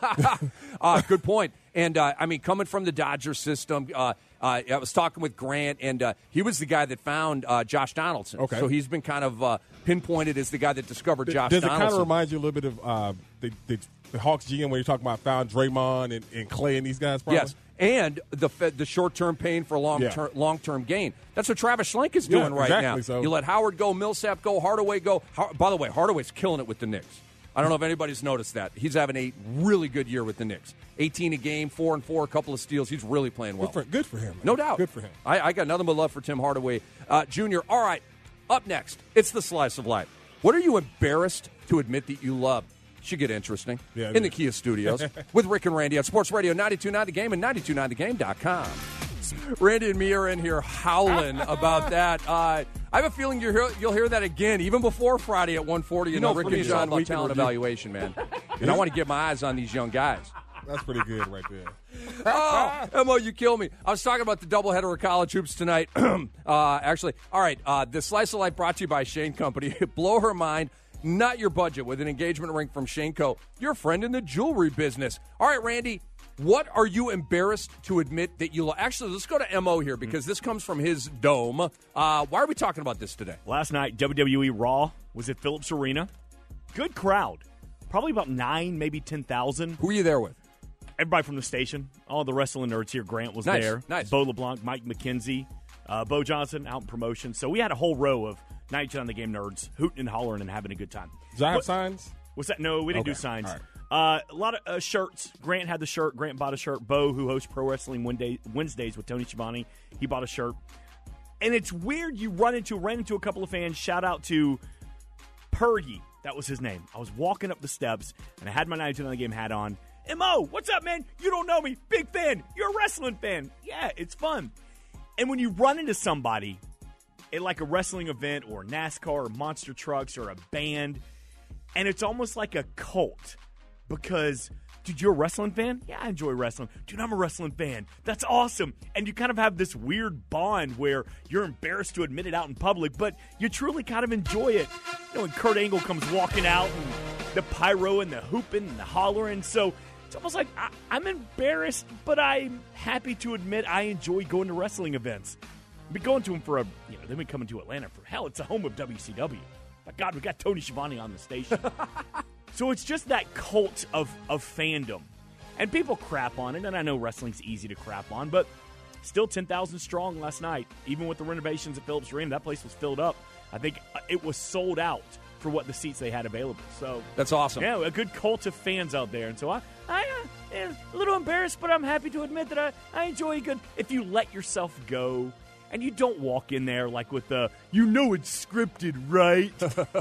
uh, good point. And, uh, I mean, coming from the Dodger system, uh, uh, I was talking with Grant, and uh, he was the guy that found uh, Josh Donaldson. Okay. So he's been kind of uh, pinpointed as the guy that discovered Does, Josh does Donaldson. it kind of remind you a little bit of uh, the, the, the Hawks G M when you're talking about found Draymond and, and Clay and these guys? Probably? Yes, and the the short-term pain for long-term Yeah. long-term gain. That's what Travis Schlenk is Yeah, doing right exactly, now. so. You let Howard go, Millsap go, Hardaway go. Har- By the way, Hardaway's killing it with the Knicks. I don't know if anybody's noticed that. He's having a really good year with the Knicks. eighteen a game, four and four, a couple of steals. He's really playing well. Good for, good for him. Man. No doubt. Good for him. I, I got nothing but love for Tim Hardaway uh, Junior All right, up next, it's the Slice of Life. What are you embarrassed to admit that you love? Should get interesting. Yeah, in the is. Kia Studios with Rick and Randy on Sports Radio ninety-two point nine The Game and ninety-two point nine the game dot com. Randy and me are in here howling about that. Uh, I have a feeling you'll hear, you'll hear that again, even before Friday at one forty. You You know, know, Rick for me, and it's all John about weekend talent review. evaluation, man. And I want to get my eyes on these young guys. That's pretty good right there. Oh, Mo, you kill me. I was talking about the doubleheader of college hoops tonight. uh, actually, all right, uh, the Slice of Life brought to you by Shane Company. Blow her mind, not your budget, with an engagement ring from Shane Co., your friend in the jewelry business. All right, Randy, what are you embarrassed to admit that you – actually, let's go to M O here because this comes from his dome. Uh, why are we talking about this today? Last night, W W E Raw was at Phillips Arena. Good crowd. Probably about nine, maybe ten thousand. Who are you there with? Everybody from the station. All the wrestling nerds here. Grant was Nice, there. nice. Bo LeBlanc, Mike McKenzie, uh, Bo Johnson out in promotion. So we had a whole row of ninety-two on the game nerds hooting and hollering and having a good time. Did I have What- signs? What's that? No, we didn't Okay, do signs. all right. Uh, a lot of uh, shirts. Grant had the shirt. Grant bought a shirt. Bo, who hosts Pro Wrestling Wednesday, Wednesdays with Tony Schiavone, he bought a shirt. And it's weird. You run into ran into a couple of fans. Shout out to Purdy. That was his name. I was walking up the steps, and I had my ninety-two on the game hat on. M O, what's up, man? You don't know me. Big fan. You're a wrestling fan. Yeah, it's fun. And when you run into somebody at like a wrestling event or NASCAR or monster trucks or a band, and it's almost like a cult because, dude, you're a wrestling fan? Yeah, I enjoy wrestling. Dude, I'm a wrestling fan. That's awesome. And you kind of have this weird bond where you're embarrassed to admit it out in public, but you truly kind of enjoy it. You know, when Kurt Angle comes walking out and the pyro and the hooping and the hollering. So it's almost like I, I'm embarrassed, but I'm happy to admit I enjoy going to wrestling events. I've been going to them for a, you know, they've been coming to Atlanta for, hell, it's the home of W C W. My God, we got Tony Schiavone on the station. So it's just that cult of, of fandom. And people crap on it, and I know wrestling's easy to crap on, but still ten thousand strong last night. Even with the renovations at Phillips Arena, that place was filled up. I think it was sold out for what the seats they had available. So That's awesome. yeah, a good cult of fans out there. And so I, I uh, am a little embarrassed, but I'm happy to admit that I, I enjoy a good, if you let yourself go, and you don't walk in there like with the, you know it's scripted, right?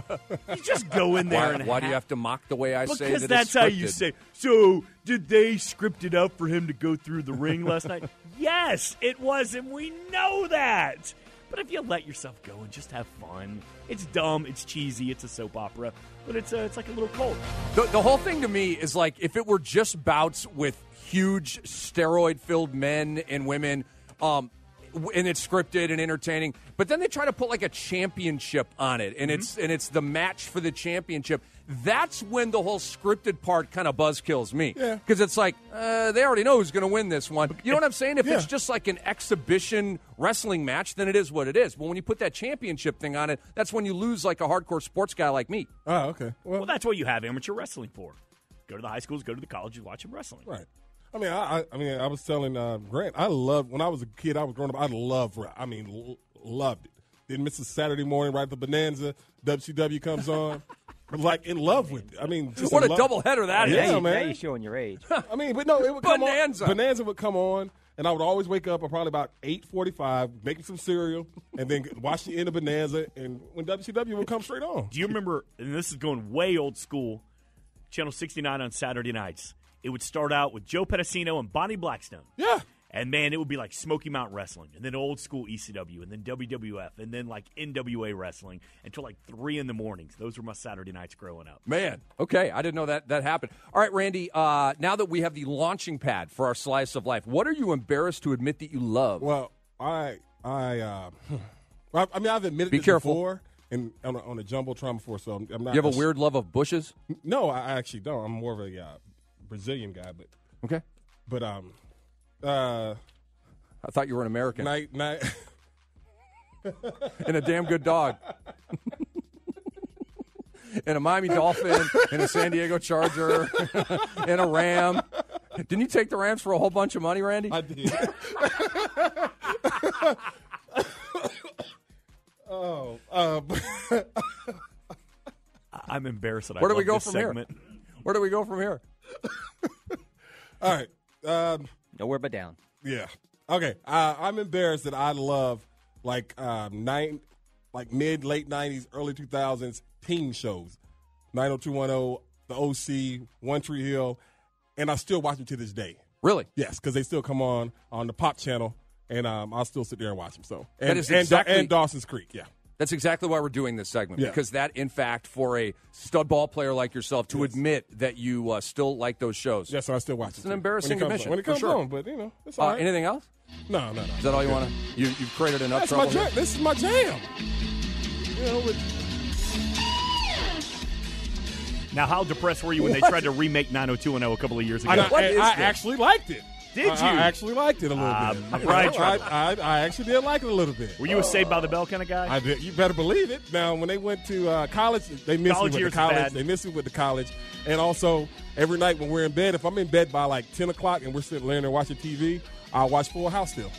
You just go in there Why, and why do ha- you have to mock the way I say because that that's it's how you scripted? say. So, did they script it out for him to go through the ring last night? Yes, it was, and we know that. But if you let yourself go and just have fun, it's dumb, it's cheesy, it's a soap opera, but it's a, it's like a little cult. The, the whole thing to me is like if it were just bouts with huge steroid-filled men and women, um, w- and it's scripted and entertaining, but then they try to put like a championship on it, and Mm-hmm. it's and it's the match for the championship. That's when the whole scripted part kind of buzz kills me. Yeah. Because it's like, uh, they already know who's going to win this one. You know what I'm saying? If Yeah. it's just like an exhibition wrestling match, then it is what it is. But when you put that championship thing on it, that's when you lose like a hardcore sports guy like me. Oh, okay. Well, Well, that's what you have amateur wrestling for. Go to the high schools, go to the colleges, watch them wrestling. right. I mean, I, I, I mean, I was telling uh, Grant, I loved when I was a kid. I was growing up. I loved, ra- I mean, l- loved it. Didn't miss a Saturday morning right at the Bonanza. W C W comes on. I was like in love with it. I mean, just What in a love. doubleheader that is. Yeah, now, you, man. now you're showing your age. I mean, but no, it would come Bonanza. on. Bonanza would come on, and I would always wake up at probably about eight forty-five, making some cereal, and then watch the end of Bonanza, and when W C W would come straight on. Do you remember, and this is going way old school, Channel sixty-nine on Saturday nights? It would start out with Joe Pedicino and Bonnie Blackstone. Yeah. And, man, it would be like Smoky Mountain Wrestling, and then old school E C W, and then W W F, and then like N W A Wrestling until like three in the mornings. Those were my Saturday nights growing up. Man, okay, I didn't know that that happened. All right, Randy, uh, now that we have the launching pad for our Slice of Life, what are you embarrassed to admit that you love? Well, I, I, uh, I I mean, I've admitted Be this careful. before, and on a, on a jumbotron before, so I'm, I'm not. You have a weird love of bushes? No, I actually don't. I'm more of a uh, Brazilian guy, but Okay. but um, uh, I thought you were an American. night night. And a damn good dog. And a Miami Dolphin, and a San Diego Charger, and a Ram. Didn't you take the Rams for a whole bunch of money, Randy? I did. oh, uh, I'm embarrassed that I Where do love we go this from segment. here? Where do we go from here? all right. Um, Nowhere but down. Yeah. Okay. Uh, I'm embarrassed that I love like um, nine, like mid late nineties, early two thousands team shows, nine oh two one oh, The O C, One Tree Hill, and I still watch them to this day. Really? Yes, because they still come on on the Pop channel, and um, I'll still sit there and watch them. So and, That is and, exactly- and Dawson's Creek. Yeah. That's exactly why we're doing this segment, Yeah. because that, in fact, for a stud ball player like yourself to Yes. admit that you uh, still like those shows. Yes, and I still watch It's it. an too. embarrassing when it comes admission, on, when it for comes sure. on, but you know, it's Uh, all right. anything else? No, no, no. Is that all you want to? You, you've created enough That's trouble. my jam. This is my jam. You know, but Now, how depressed were you when they tried to remake nine oh two one oh a couple of years ago? I, What I, is I this? actually liked it. Did you? I, I actually liked it a little Uh, bit. Brian You know, I, tried- I, I actually did like it a little bit. Were you a Saved by the Bell kind of guy? I did. You better believe it. Now, when they went to uh, college, they missed College me with years the college. bad. They missed me with the college, and also every night when we're in bed, if I'm in bed by like ten o'clock and we're sitting laying there watching T V, I'll watch Full House still.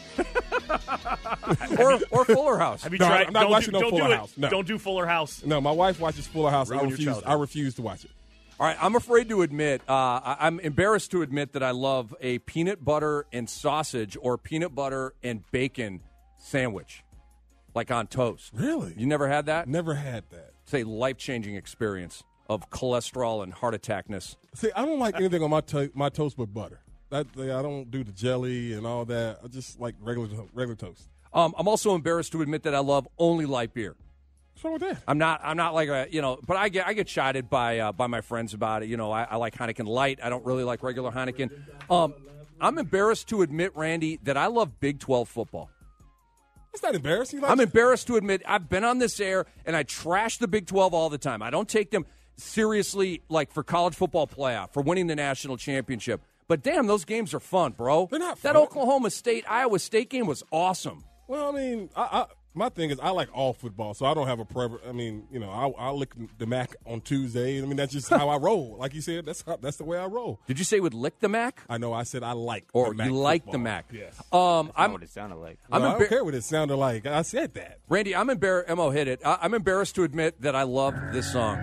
or, or Fuller House. Have you No, tried? I'm not don't watching do, no don't Fuller do it. House. No. Don't do Fuller House. No, my wife watches Fuller House. I Ruin your refuse. childhood. I refuse to watch it. All right, I'm afraid to admit, uh, I- I'm embarrassed to admit that I love a peanut butter and sausage or peanut butter and bacon sandwich, like on toast. Really? You never had that? Never had that. It's a life-changing experience of cholesterol and heart attackness. See, I don't like anything on my to- my toast but butter. That I don't do the jelly and all that. I just like regular regular toast. Um, I'm also embarrassed to admit that I love only light beer. What's wrong with that? I'm not. I'm not like a you know, but I get I get chided by uh, by my friends about it. You know, I, I like Heineken Light. I don't really like regular Heineken. Um, I'm embarrassed to admit, Randy, that I love Big twelve football. That's not embarrassing. Like, I'm embarrassed to admit I've been on this air and I trash the Big twelve all the time. I don't take them seriously, like for college football playoff, for winning the national championship. But damn, those games are fun, bro. They're not That fun. Oklahoma State Iowa State game was awesome. Well, I mean, I, I, my thing is I like all football, so I don't have a preference. I mean, you know, I, I lick the M A C on Tuesday. I mean, that's just how I roll. Like you said, that's how, that's the way I roll. Did you say would lick the Mac? I know. I said I like Or the M A C you like football. the Mac? Yes. Um, That's I'm not what it sounded like. I'm No, I embar- don't care what it sounded like. I said that. Randy, I'm embarrassed. Mo hit it. I- I'm embarrassed to admit that I love this song.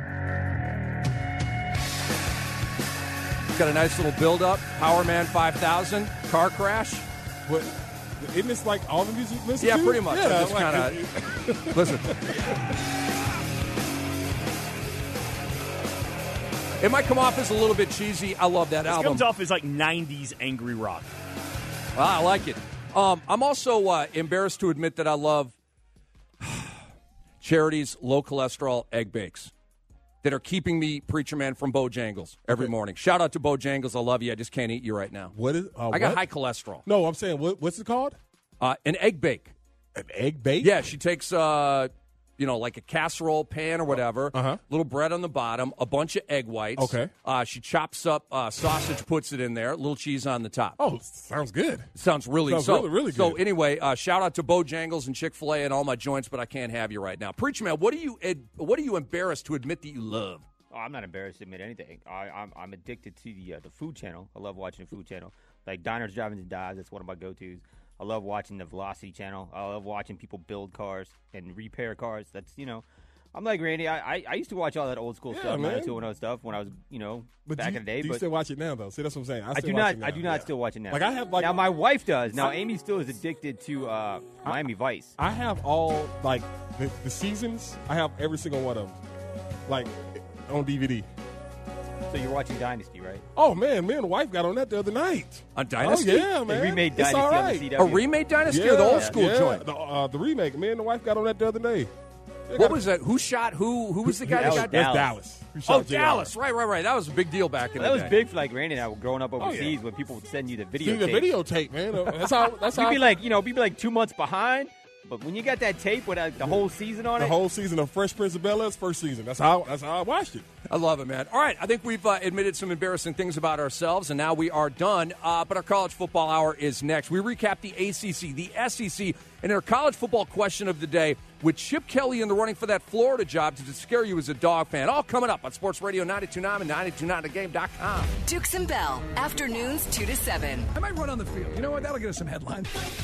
It's got a nice little build-up. Power Man five thousand, car crash. What? Isn't this like all the music? you listen Yeah, to? pretty much. Yeah, I just like- kinda- Listen. It might come off as a little bit cheesy. I love that This album. comes off as like nineties angry rock. Ah, I like it. Um, I'm also uh, embarrassed to admit that I love Charity's low cholesterol egg bakes that are keeping me, Preacher Man, from Bojangles every Okay. morning. Shout out to Bojangles. I love you. I just can't eat you right now. What is? Uh, I got what? high cholesterol. No, I'm saying what, what's it called? Uh, an egg bake. An egg bake? Yeah, she takes, uh, you know, like a casserole pan or whatever, Uh-huh. little bread on the bottom, a bunch of egg whites. Okay. Uh, she chops up uh, sausage, puts it in there, little cheese on the top. Oh, sounds good. Sounds really Sounds so. really, really So good. anyway, uh, shout out to Bojangles and Chick-fil-A and all my joints, but I can't have you right now. Preacher Man, what are you ed- what are you embarrassed to admit that you love? Oh, I'm not embarrassed to admit anything. I, I'm I'm addicted to the uh, the Food Channel. I love watching the Food Channel. Like Diners, Drive-ins, and Dives. That's one of my go-tos. I love watching the Velocity Channel. I love watching people build cars and repair cars. That's you know, I'm like Randy. I I, I used to watch all that old school Yeah, stuff, man. nine oh two one oh stuff when I was you know But back do you, in the day. do you but still watch it now, though? See, that's what I'm saying. I, I still do watch not. it now. I do not Yeah. still watch it now. Like I have like now my wife does. Now Amy still is addicted to uh, Miami Vice. I have all like the, the seasons. I have every single one of them, like on D V D. So you're watching Dynasty, right? Oh man, me and the wife got on that the other night. On Dynasty? Oh yeah, man. They remade It's Dynasty all on the right. C A W. remade Dynasty Yeah, or the old school yeah, joint? The, uh, the remake. Me and the wife got on that the other day. They What got- was that? Who shot who? Who was the guy That that, was got Dallas. Dallas. Who Oh, shot J R. Dallas! Right, right, right. That was a big deal back in Well, that the was day. big for like Randy and I growing up overseas yeah. when people would send you the See video. the videotape, man. That's how. That's You'd how. be like, you know, we'd be like two months behind. But when you got that tape with uh, the whole season on the it, whole season of Fresh Prince of Bel-Air's first season. That's how. That's how I watched it. I love it, man. All right, I think we've uh, admitted some embarrassing things about ourselves, and now we are done. Uh, but our college football hour is next. We recap the A C C, the S E C, and our college football question of the day with Chip Kelly in the running for that Florida job to scare you as a dog fan. All coming up on Sports Radio ninety-two point nine and ninety-two point nine the game dot com. Dukes and Bell, afternoons two to seven. I might run on the field. You know what? That'll get us some headlines.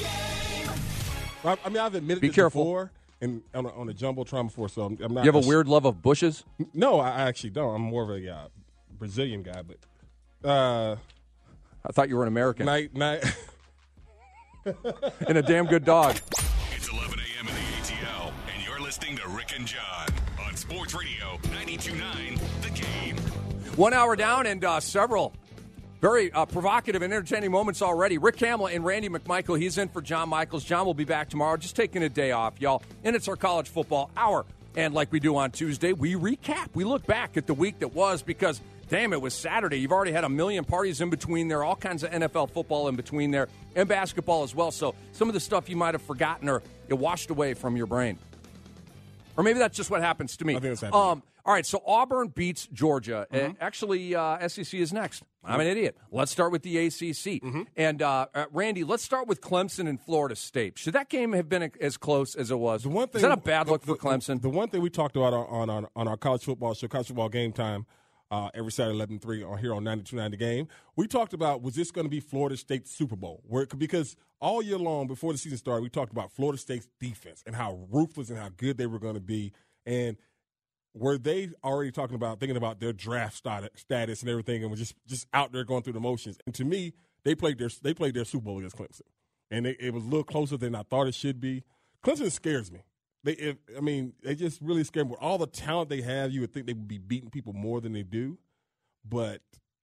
I, I mean, I've admitted Be this careful. before and on a, on a jumbotron before, so I'm, I'm not. You have a weird love of bushes? No, I actually don't. I'm more of a uh, Brazilian guy, but uh, I thought you were an American. night night. And a damn good dog. It's eleven a.m. in the A T L, and you're listening to Rick and John on Sports Radio ninety-two point nine The Game. One hour down and uh, several Very uh, provocative and entertaining moments already. Rick Hamill and Randy McMichael. He's in for John Michaels. John will be back tomorrow, just taking a day off, y'all. And it's our college football hour. And like we do on Tuesday, we recap. We look back at the week that was because, damn, it was Saturday. You've already had a million parties in between there, all kinds of N F L football in between there, and basketball as well. So some of the stuff you might have forgotten or it washed away from your brain. Or maybe that's just what happens to me. I think it's happening. Um, all right, so Auburn beats Georgia. Mm-hmm. Uh, actually, uh, S E C is next. I'm an idiot. Let's start with the A C C. Mm-hmm. And, uh, uh, Randy, let's start with Clemson and Florida State. Should that game have been as close as it was? The one thing, is that a bad look the, for Clemson? The, the one thing we talked about on, on, on our college football show, College Football Game Time, uh, every Saturday, eleven three on here on ninety-two point nine The Game, we talked about, was this going to be Florida State's Super Bowl? Where, because all year long, before the season started, we talked about Florida State's defense and how ruthless and how good they were going to be. And were they already talking about, thinking about their draft status and everything, and were just, just out there going through the motions? And to me, they played their they played their Super Bowl against Clemson, and it, it was a little closer than I thought it should be. Clemson scares me. They, if, I mean, they just really scare me. With all the talent they have, you would think they would be beating people more than they do, but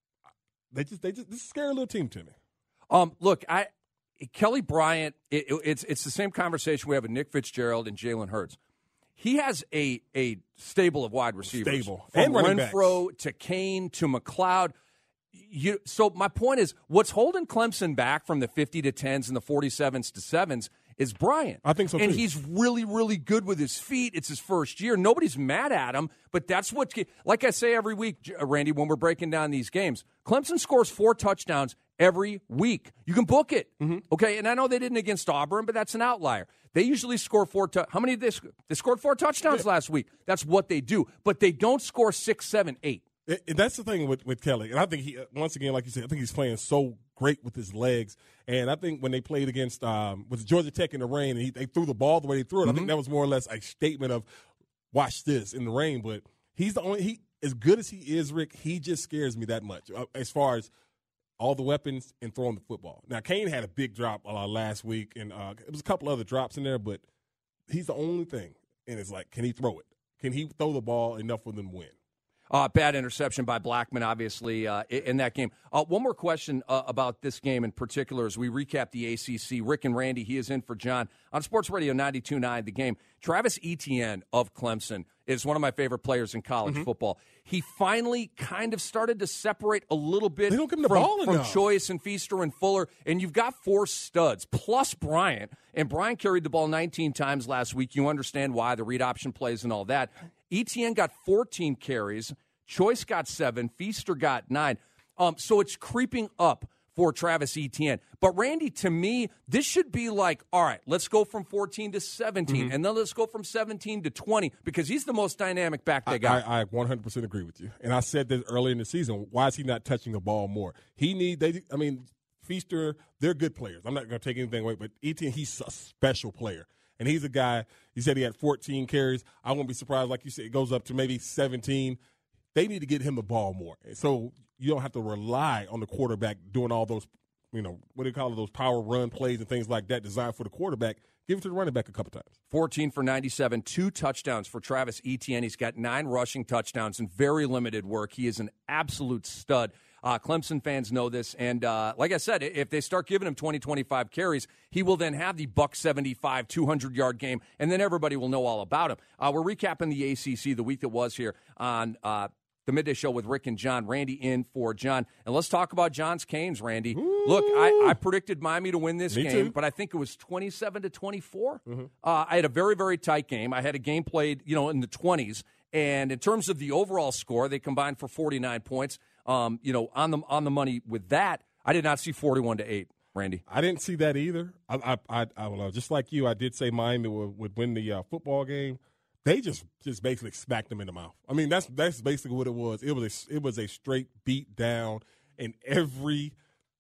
they just they just this is a scary little team to me. Um, look, I Kelly Bryant. It, it, it's it's the same conversation we have with Nick Fitzgerald and Jalen Hurts. He has a a stable of wide receivers. Stable. From And running Renfro backs. to Kane to McLeod. You, so my point is, what's holding Clemson back from the fifty to tens and the forty-sevens to sevens is Bryant. I think so, and too. he's really, really good with his feet. It's his first year. Nobody's mad at him, but that's what, like I say every week, Randy, when we're breaking down these games, Clemson scores four touchdowns every week. You can book it, mm-hmm. okay? And I know they didn't against Auburn, but that's an outlier. They usually score four. Tu- How many did they score? They scored four touchdowns yeah. last week. That's what they do. But they don't score six, seven, eight. It, it, that's the thing with, with Kelly. And I think he, once again, like you said, I think he's playing so great with his legs. And I think when they played against um, with Georgia Tech in the rain, and he, they threw the ball the way they threw it, Mm-hmm. I think that was more or less a statement of, watch this in the rain. But he's the only, he as good as he is, Rick, he just scares me that much uh, as far as all the weapons and throwing the football. Now, Kane had a big drop uh, last week, and uh, it was a couple other drops in there, but he's the only thing. And it's like, can he throw it? Can he throw the ball enough for them to win? Uh, bad interception by Blackman, obviously, uh, in that game. Uh, one more question uh, about this game in particular as we recap the A C C. Rick and Randy, he is in for John on Sports Radio ninety-two point nine The Game. Travis Etienne of Clemson is one of my favorite players in college Mm-hmm. football. He finally kind of started to separate a little bit They don't give him the from, ball from enough. Choice and Feaster and Fuller, and you've got four studs, plus Bryant, and Bryant carried the ball nineteen times last week. You understand why, the read option plays and all that. Etienne got fourteen carries. Choice got seven. Feaster got nine. Um, so it's creeping up for Travis Etienne. But, Randy, to me, this should be like, all right, let's go from fourteen to seventeen, Mm-hmm. and then let's go from seventeen to twenty, because he's the most dynamic back they got. I, I one hundred percent agree with you. And I said this early in the season. Why is he not touching the ball more? He need. They. I mean, Feaster, they're good players. I'm not going to take anything away, but Etienne, he's a special player. And he's a guy, he said he had fourteen carries. I won't be surprised, like you said, it goes up to maybe seventeen. They need to get him the ball more. So you don't have to rely on the quarterback doing all those, you know, what do you call it, those power run plays and things like that designed for the quarterback. Give it to the running back a couple times. fourteen for ninety-seven, two touchdowns for Travis Etienne. He's got nine rushing touchdowns and very limited work. He is an absolute stud. Uh, Clemson fans know this, and uh, like I said, if they start giving him twenty, twenty-five carries, he will then have the buck seventy-five, two hundred-yard game, and then everybody will know all about him. Uh, we're recapping the A C C the week that was here on uh, the Midday Show with Rick and John. Randy in for John. And let's talk about John's Canes, Randy. Ooh. Look, I, I predicted Miami to win this Me game, too. but I think it was twenty-seven to twenty-four. Mm-hmm. Uh, I had a very, very tight game. I had a game played, you know, in the twenties. And in terms of the overall score, they combined for forty-nine points. Um, you know, on the on the money with that, I did not see forty-one to eight, Randy. I didn't see that either. I, I, I, I don't know. Just like you, I did say Miami would, would win the uh, football game. They just, just basically smacked them in the mouth. I mean, that's that's basically what it was. It was a, it was a straight beat down in every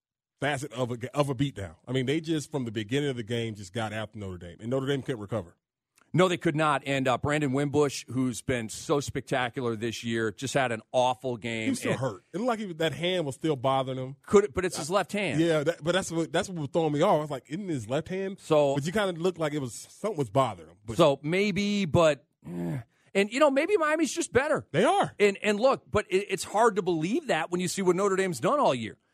facet of a of a beat down. I mean, they just from the beginning of the game just got after Notre Dame, and Notre Dame couldn't recover. No, they could not. And uh, Brandon Wimbush, who's been so spectacular this year, just had an awful game. He was still and hurt. It looked like he, that hand was still bothering him. Could, but it's his left hand. Yeah, that, but that's what that's what was throwing me off. I was like, isn't his left hand? So, but you kind of looked like it was something was bothering him. But so maybe, but eh. And you know, maybe Miami's just better. They are. And and look, but it, it's hard to believe that when you see what Notre Dame's done all year.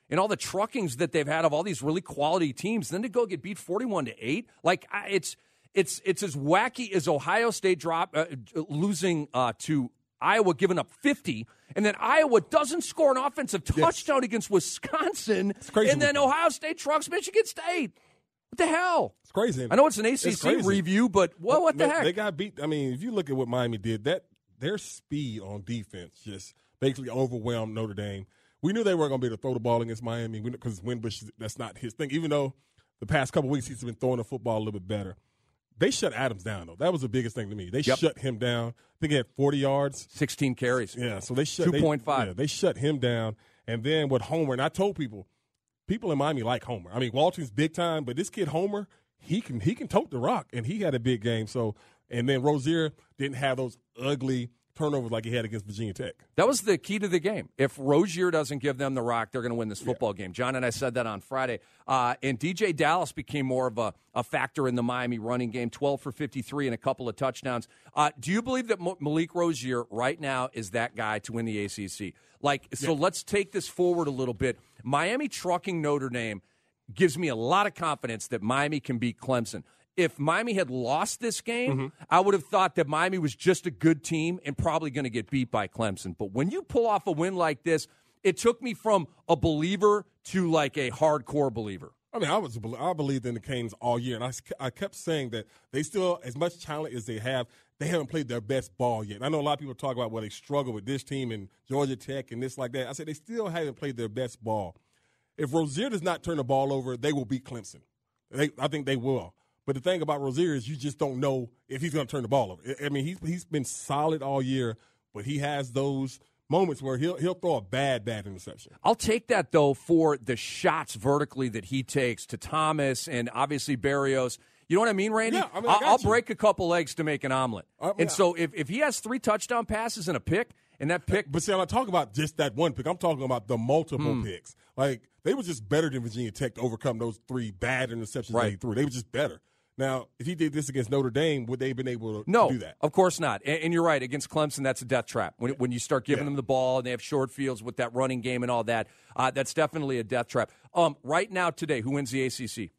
and all the truckings that they've had of all these really quality teams, then to go get beat forty-one to eight, like I- it's it's it's as wacky as Ohio State drop uh, losing uh, to Iowa, giving up fifty, and then Iowa doesn't score an offensive touchdown yes. against Wisconsin, and then Ohio State trucks Michigan State. What the hell? It's crazy. I know it's an A C C review, but well, what the they, heck? They got beat. I mean, if you look at what Miami did, that their speed on defense just basically overwhelmed Notre Dame. We knew they weren't going to be able to throw the ball against Miami because Winbush, that's not his thing. Even though the past couple of weeks he's been throwing the football a little bit better. They shut Adams down, though. That was the biggest thing to me. They yep. shut him down. I think he had forty yards. sixteen carries. Yeah, so they shut two point five. They, yeah, they shut him down. And then with Homer, and I told people, people in Miami like Homer. I mean, Walton's big time, but this kid Homer, he can he can tote the rock, and he had a big game. So, and then Rozier didn't have those ugly turnovers like he had against Virginia Tech. That was the key to the game. If Rozier doesn't give them the rock, they're going to win this football yeah. game. John and I said that on Friday. Uh, and D J Dallas became more of a, a factor in the Miami running game, twelve for fifty-three and a couple of touchdowns. Uh, do you believe that Malik Rozier right now is that guy to win the A C C? Like, so yeah. let's take this forward a little bit. Miami trucking Notre Dame gives me a lot of confidence that Miami can beat Clemson. If Miami had lost this game, mm-hmm. I would have thought that Miami was just a good team and probably going to get beat by Clemson. But when you pull off a win like this, it took me from a believer to like a hardcore believer. I mean, I was I believed in the Canes all year, and I, I kept saying that they still, as much talent as they have, they haven't played their best ball yet. And I know a lot of people talk about, well, they struggle with this team and Georgia Tech and this like that. I said they still haven't played their best ball. If Rozier does not turn the ball over, they will beat Clemson. They, I think they will. But the thing about Rozier is you just don't know if he's going to turn the ball over. I mean, he's he's been solid all year, but he has those moments where he'll he'll throw a bad, bad interception. I'll take that, though, for the shots vertically that he takes to Thomas and obviously Berrios. You know what I mean, Randy? Yeah, I mean, I I'll, I'll you. break a couple eggs to make an omelet. I mean, and so if, if he has three touchdown passes and a pick, and that pick. But see, I'm not talking about just that one pick. I'm talking about the multiple Hmm. picks. Like, they were just better than Virginia Tech to overcome those three bad interceptions Right. they threw. They were just better. Now, if he did this against Notre Dame, would they have been able to No, do that? of course not. And, and you're right. Against Clemson, that's a death trap. When, when you start giving Yeah. them the ball and they have short fields with that running game and all that, uh, that's definitely a death trap. Um, right now, today, who wins the A C C?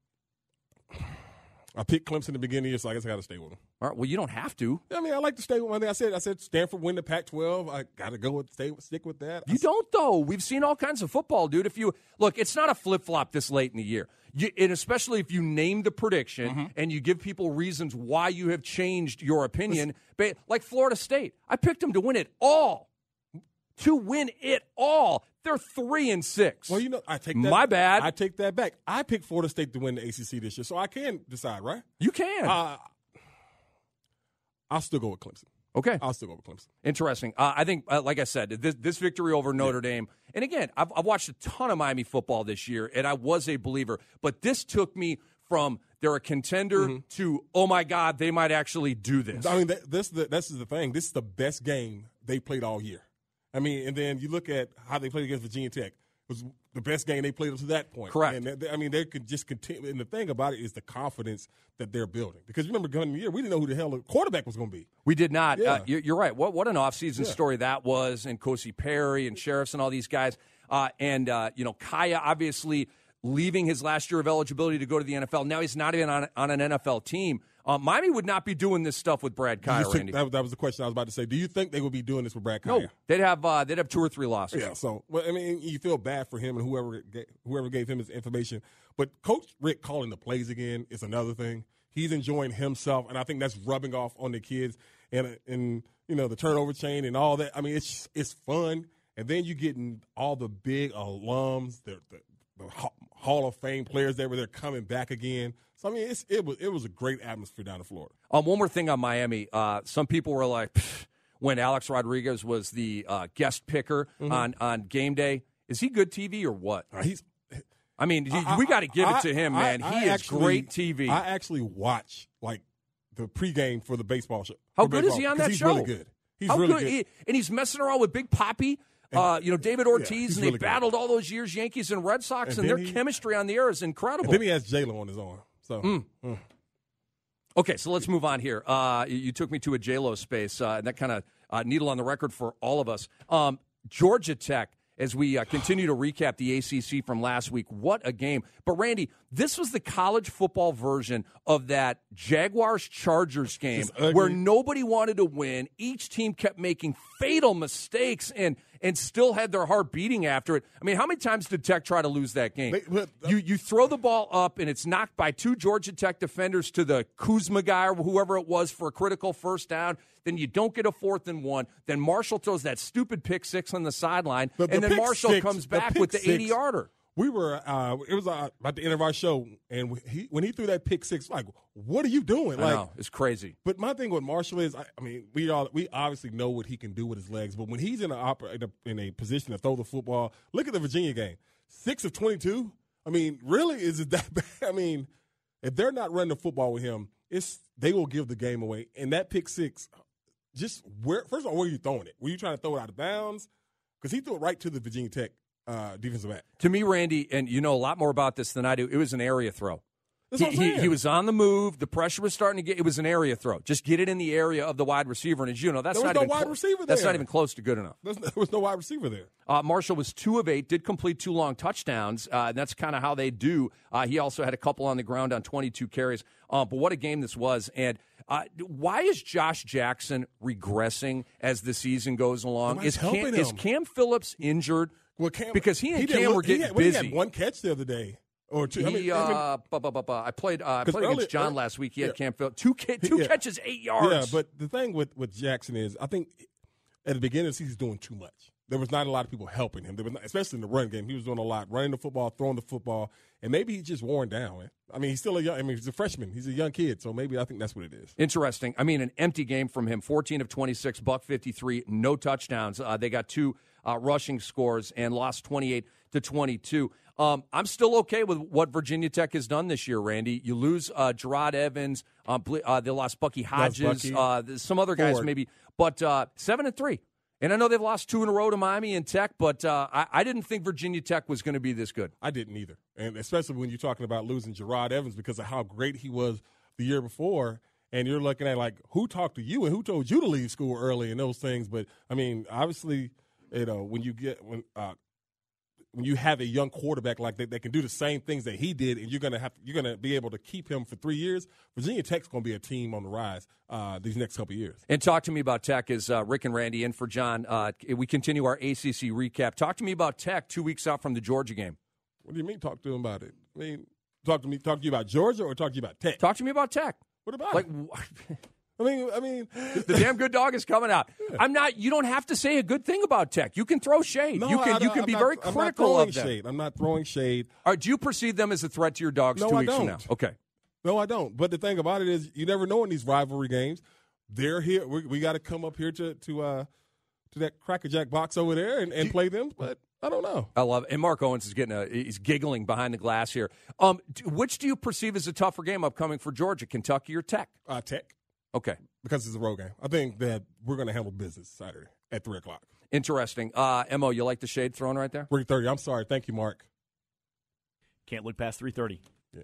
I picked Clemson at the beginning of the year, so I guess I got to stay with them. All right, well, you don't have to. I mean, I like to stay with one thing. I said, I said Stanford win the Pac twelve. I got to go with stay stick with that. You don't, though. We've seen all kinds of football, dude. If you look, it's not a flip flop this late in the year, you, and especially if you name the prediction Mm-hmm. and you give people reasons why you have changed your opinion. But like Florida State, I picked them to win it all. To win it all, they're three and six. Well, you know, I take that. My bad. I take that back. I picked Florida State to win the A C C this year, so I can decide, right? You can. Uh, I'll still go with Clemson. Okay. I'll still go with Clemson. Interesting. Uh, I think, uh, like I said, this, this victory over Notre yeah. Dame, and again, I've, I've watched a ton of Miami football this year, and I was a believer, but this took me from they're a contender mm-hmm. to, oh, my God, they might actually do this. I mean, that, this, the, this is the thing. This is the best game they played all year. I mean, and then you look at how they played against Virginia Tech. It was the best game they played up to that point. Correct. And they, I mean, they could just continue. And the thing about it is the confidence that they're building. Because remember, going into the year, we didn't know who the hell the quarterback was going to be. We did not. Yeah. Uh, you're, you're right. What what an offseason Yeah. story that was, and Kosi Perry and Sheriffs and all these guys. Uh, and, uh, you know, Kaya obviously leaving his last year of eligibility to go to the N F L. Now he's not even on, on an N F L team. Uh, Miami would not be doing this stuff with Brad Kaya, You just Randy. took- that, that was the question I was about to say. Do you think they would be doing this with Brad No, Kaya? they'd have uh, they'd have two or three losses. Yeah, so well, I mean, you feel bad for him and whoever ga- whoever gave him his information. But Coach Rick calling the plays again is another thing. He's enjoying himself, and I think that's rubbing off on the kids and and you know the turnover chain and all that. I mean, it's it's fun, and then you getting all the big alums, the, the, the Hall of Fame players that were there coming back again. So I mean, it's, it was it was a great atmosphere down in Florida. Um, one more thing on Miami. Uh, some people were like, "Pfft," when Alex Rodriguez was the uh, guest picker Mhm. on, on game day. Is he good T V or what? Uh, he's. I mean, he- I- we got to give I- it to him, I- man. I he is actually- great T V. I actually watch like the pregame for the baseball show. How for good is baseball, he on 'cause that he's show? Really good. He's How really good, good. He- and he's messing around with Big Poppy. Uh, you know, David Ortiz, he's and they really good. battled all those years, Yankees and Red Sox, And and, then their he- chemistry on the air is incredible. And then he has J-Lo on his arm. So Mm. mm. Okay, so let's move on here. Uh, you, you took me to a J-Lo space, uh, and that kind of uh, needle on the record for all of us. Um, Georgia Tech, as we uh, continue to recap the A C C from last week. What a game. But, Randy, this was the college football version of that Jaguars-Chargers game where nobody wanted to win. Each team kept making fatal mistakes and and still had their heart beating after it. I mean, how many times did Tech try to lose that game? But, but, uh, you you throw the ball up, and it's knocked by two Georgia Tech defenders to the Kuzma guy or whoever it was for a critical first down. Then you don't get a fourth and one. Then Marshall throws that stupid pick six on the sideline, but and the then Marshall six, comes the back with the eighty-yarder. We were, uh, it was uh, about the end of our show, and he, when he threw that pick six, like, what are you doing? I like, know, it's crazy. But my thing with Marshall is, I, I mean, we all we obviously know what he can do with his legs, but when he's in a, oper- in, a, in a position to throw the football, look at the Virginia game, six of twenty-two. I mean, really, is it that bad? I mean, if they're not running the football with him, it's they will give the game away. And that pick six, just where? First of all, where are you throwing it? Were you trying to throw it out of bounds? Because he threw it right to the Virginia Tech Uh, defensive back. To me, Randy, and you know a lot more about this than I do, it was an area throw. That's He, what I'm he, saying. he was on the move. The pressure was starting to get. It was an area throw. Just get it in the area of the wide receiver. And as you know, that's There was not no even wide clo- receiver That's there. not even close to good enough. There's, there was no wide receiver there. Uh, Marshall was two of eight. Did complete two long touchdowns. Uh, and that's kind of how they do. Uh, he also had a couple on the ground on twenty-two carries. Uh, but what a game this was! And uh, why is Josh Jackson regressing as the season goes along? Nobody's Is Cam, helping is him. Cam Phillips injured? Well, Cam, Because he and didn't Cam look- were he getting had, well, busy. He had one catch the other day. Or two. He, I mean, I mean, uh, bu- bu- bu- bu- I played. Uh, I 'Cause played early- against John early- last week. He had yeah. Cam Phillips two ca- two Yeah. catches, eight yards. Yeah, but the thing with, with Jackson is, I think at the beginning of the season, he's doing too much. There was not a lot of people helping him, there was not, especially in the run game. He was doing a lot, running the football, throwing the football, and maybe he's just worn down. Man. I mean, he's still a young. I mean, he's a freshman. He's a young kid, so maybe I think that's what it is. Interesting. I mean, an empty game from him. fourteen of twenty-six, buck fifty-three, no touchdowns. Uh, they got two uh, rushing scores and lost twenty-eight to twenty-two. Um, I'm still okay with what Virginia Tech has done this year, Randy. You lose uh, Gerard Evans. Um, uh, they lost Bucky Hodges. Bucky. Uh, there's some other guys Ford. maybe. But uh, seven and three. And I know they've lost two in a row to Miami and Tech, but uh, I, I didn't think Virginia Tech was going to be this good. I didn't either, and especially when you're talking about losing Gerard Evans because of how great he was the year before, and you're looking at like who talked to you and who told you to leave school early and those things. But I mean, obviously, you know, when you get when uh, when you have a young quarterback like that that can do the same things that he did, and you're gonna have you're gonna be able to keep him for three years. Virginia Tech's going to be a team on the rise uh, these next couple of years. And talk to me about Tech as uh, Rick and Randy in for John. Uh, we continue our A C C recap. Talk to me about Tech two weeks out from the Georgia game. What do you mean? Talk to him about it. I mean, talk to me. Talk to you about Georgia or talk to you about Tech? Talk to me about Tech. What about like? it? I mean, I mean, the damn good dog is coming out. I'm not. You don't have to say a good thing about Tech. You can throw shade. No, you can. I, you can I'm be not, very I'm critical not throwing of them. shade. I'm not throwing shade. All right, do you perceive them as a threat to your dogs No, two I weeks from don't. now? Okay. No, I don't. But the thing about it is, you never know in these rivalry games. They're here. We, we got to come up here to to uh, to that Cracker Jack box over there and, and play them. But I don't know. I love it. And Mark Owens is getting a he's giggling behind the glass here. Um, d- which do you perceive as a tougher game upcoming for Georgia, Kentucky or Tech? Uh, Tech. Okay. Because it's a road game. I think that we're going to handle business Saturday at three o'clock. Interesting. Uh, M O, you like the shade thrown right there? three thirty. I'm sorry. Thank you, Mark. Can't look past three thirty. Yeah.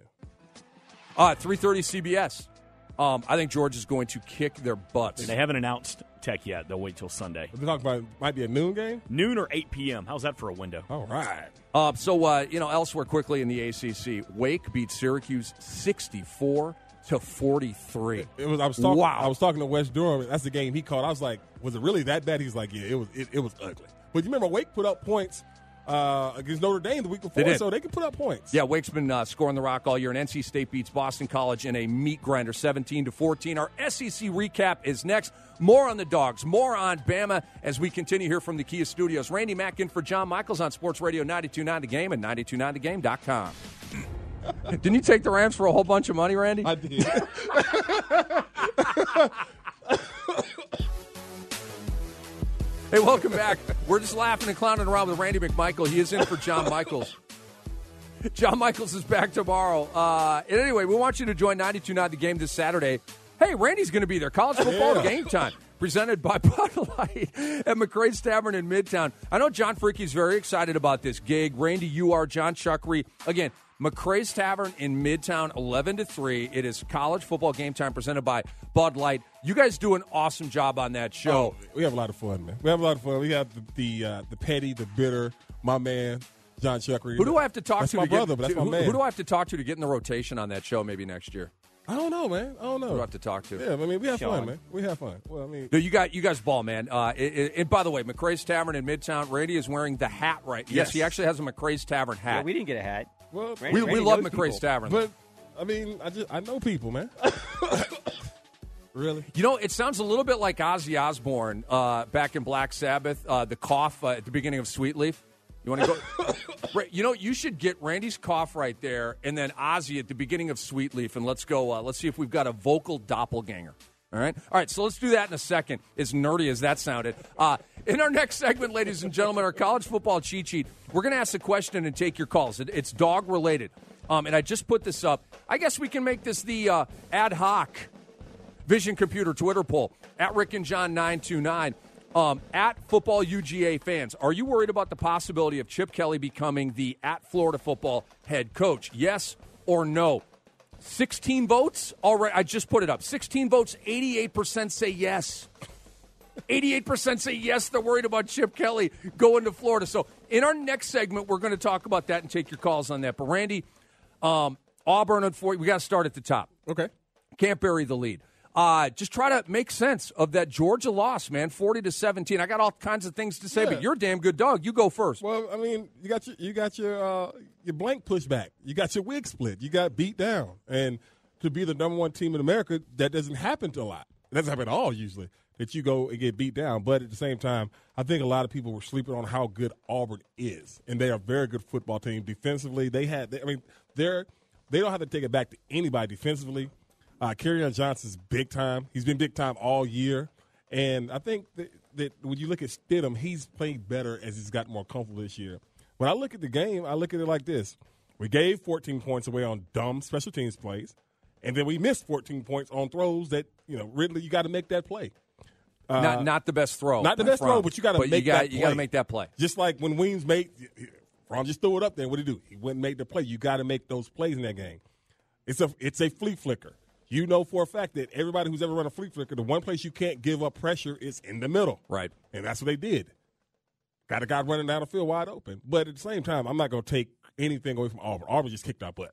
Uh, three thirty C B S. Um, I think Georgia's going to kick their butts. They haven't announced Tech yet. They'll wait till Sunday. We're talking about might be a noon game? Noon or eight p.m. How's that for a window? All right. Uh, so, uh, you know, elsewhere quickly in the A C C, Wake beat Syracuse sixty-four to forty-three. It was. I was talking. Wow. I was talking to Wes Durham. That's the game he called. I was like, was it really that bad? He's like, yeah, it was. It, it was ugly. But you remember Wake put up points uh, against Notre Dame the week before, They did. so they can put up points. Yeah, Wake's been uh, scoring the rock all year, and N C State beats Boston College in a meat grinder, seventeen to fourteen. Our S E C recap is next. More on the Dogs, more on Bama as we continue here from the Kia Studios. Randy Mack in for John Michaels on Sports Radio ninety-two point nine The Game and ninety-two point nine the game dot com. Didn't you take the Rams for a whole bunch of money, Randy? I did. Hey, welcome back. We're just laughing and clowning around with Randy McMichael. He is in for John Michaels. John Michaels is back tomorrow. Uh, and anyway, we want you to join ninety-two point nine The Game this Saturday. Hey, Randy's going to be there. College football Yeah. game time. Presented by Bud Light at McRae's Tavern in Midtown. I know John Freaky's very excited about this gig. Randy, you are. John Chuckery. Again, McRae's Tavern in Midtown, eleven to three. It is college football game time presented by Bud Light. You guys do an awesome job on that show. Oh, we have a lot of fun, man. We have a lot of fun. We have the the, uh, the petty, the bitter, my man, John Chuckery. Who do I have to talk that's to? My to get, brother, but that's to, my who, man. Who do I have to talk to to get in the rotation on that show maybe next year? I don't know, man. I don't know. Who do I have to talk to? Yeah, I mean, we have Sean. fun, man. We have fun. Well, I mean, No, you got you guys ball, man. Uh, it, it, and by the way, McRae's Tavern in Midtown. Randy is wearing the hat right. Yes, Yes. he actually has a McRae's Tavern hat. Yeah, we didn't get a hat. well, Randy- we, we Randy love knows McRae's people. Tavern. but I mean, I just I know people, man. Really? You know, it sounds a little bit like Ozzy Osbourne uh, back in Black Sabbath, uh, the cough uh, at the beginning of Sweet Leaf. You want to go? Right, you know, you should get Randy's cough right there, and then Ozzy at the beginning of Sweet Leaf, and let's go. Uh, let's see if we've got a vocal doppelganger. All right, all right. So let's do that in a second. As nerdy as that sounded, uh, in our next segment, ladies and gentlemen, our college football cheat sheet. We're going to ask a question and take your calls. It, it's dog related, um, and I just put this up. I guess we can make this the uh, ad hoc Vision Computer Twitter poll at Rick and John nine two nine. Um, at Football U G A fans, are you worried about the possibility of Chip Kelly becoming the at Florida football head coach? Yes or no? sixteen votes? All right, I just put it up. sixteen votes, eighty-eight percent say yes. eighty-eight percent say yes, they're worried about Chip Kelly going to Florida. So in our next segment, we're going to talk about that and take your calls on that. But Randy, um, Auburn, unfortunately, we got to start at the top. Okay. Can't bury the lead. Uh, just try to make sense of that Georgia loss, man, forty to seventeen. I got all kinds of things to say, Yeah. but you're a damn good dog. You go first. Well, I mean, you got your you got your uh, your blank pushback. You got your wig split. You got beat down, and to be the number one team in America, that doesn't happen to a lot. It doesn't happen at all usually that you go and get beat down. But at the same time, I think a lot of people were sleeping on how good Auburn is, and they are a very good football team defensively. They had, they, I mean, they're they don't have to take it back to anybody defensively. Uh, Kerryon Johnson's big time. He's been big time all year. And I think that, that when you look at Stidham, he's played better as he's gotten more comfortable this year. When I look at the game, I look at it like this. We gave fourteen points away on dumb special teams plays, and then we missed fourteen points on throws that, you know, Ridley, you got to make that play. Uh, not not the best throw. Not the best Fromm, throw, but you got to but make you got, that play. You got to make that play. Just like when Weems made – Fromm just threw it up there. What did he do? He went and made the play. You got to make those plays in that game. It's a it's a flea flicker. You know for a fact that everybody who's ever run a flea flicker, the one place you can't give up pressure is in the middle. Right. And that's what they did. Got a guy running down the field wide open. But at the same time, I'm not going to take anything away from Auburn. Auburn just kicked our butt.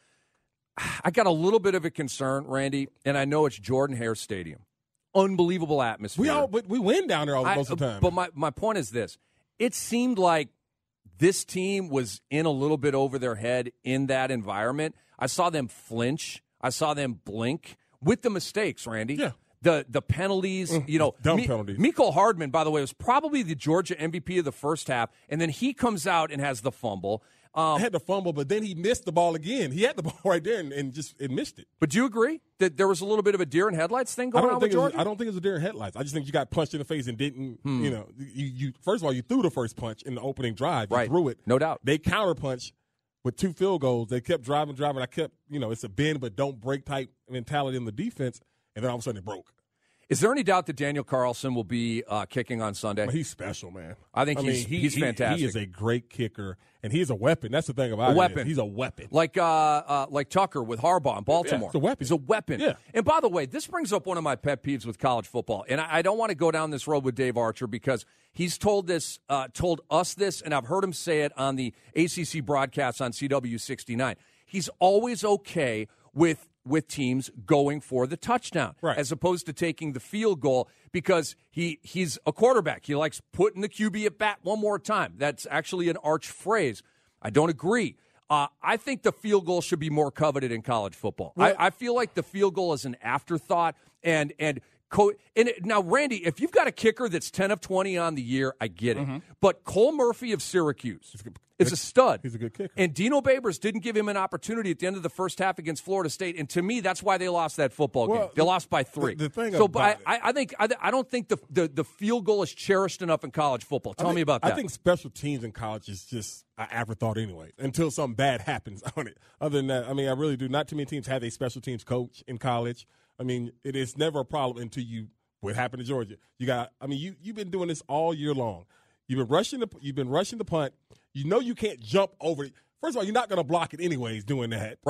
I got a little bit of a concern, Randy, and I know it's Jordan-Hare Stadium. Unbelievable atmosphere. We all but we win down there all I, most of the time. But my, my point is this. It seemed like this team was in a little bit over their head in that environment. I saw them flinch. I saw them blink with the mistakes, Randy. Yeah. The the penalties, you know. Dumb Mi- penalties. Mecole Hardman, by the way, was probably the Georgia M V P of the first half, and then he comes out and has the fumble. Um, had the fumble, but then he missed the ball again. He had the ball right there and, and just and missed it. But do you agree that there was a little bit of a deer in headlights thing I going don't on think with it was, Georgia? I don't think it was a deer in headlights. I just think you got punched in the face and didn't. Hmm. You know, you, you first of all you threw the first punch in the opening drive. You Right. threw it, No doubt. They counterpunched with two field goals. They kept driving, driving. I kept, you know, it's a bend but don't break type mentality in the defense, and then all of a sudden it broke. Is there any doubt that Daniel Carlson will be uh, kicking on Sunday? Well, he's special, man. I think I he's mean, he, he's he- fantastic. He is a great kicker, and he's a weapon. That's the thing about A it. weapon. He's a weapon. Like uh, uh, like Tucker with Harbaugh in Baltimore. Yeah, it's a weapon. He's a weapon. Yeah. And by the way, this brings up one of my pet peeves with college football. And I, I don't want to go down this road with Dave Archer because he's told this, uh, told us this, and I've heard him say it on the A C C broadcasts on C W sixty-nine. He's always okay with with teams going for the touchdown Right. as opposed to taking the field goal because he he's a quarterback. He likes putting the Q B at bat one more time. That's actually an arch phrase. I don't agree. Uh, I think the field goal should be more coveted in college football. Well- I, I feel like the field goal is an afterthought. And and co- and it, now, Randy, if you've got a kicker that's ten of twenty on the year, I get it. But Cole Murphy of Syracuse is a stud. He's a good kicker. And Dino Babers didn't give him an opportunity at the end of the first half against Florida State. And to me, that's why they lost that football Well, game. They lost by three. the thing so, about but it- I, I think I, I don't think the, the the field goal is cherished enough in college football. Tell I think, me about that. I think special teams in college is just an afterthought anyway, until something bad happens on it. Other than that, I mean, I really do. Not too many teams have a special teams coach in college. I mean, it is never a problem until you. What happened to Georgia? You got. I mean, you you've been doing this all year long. You've been rushing the. You've been rushing the punt. You know you can't jump over it. First of all, you're not going to block it anyways doing that. Right.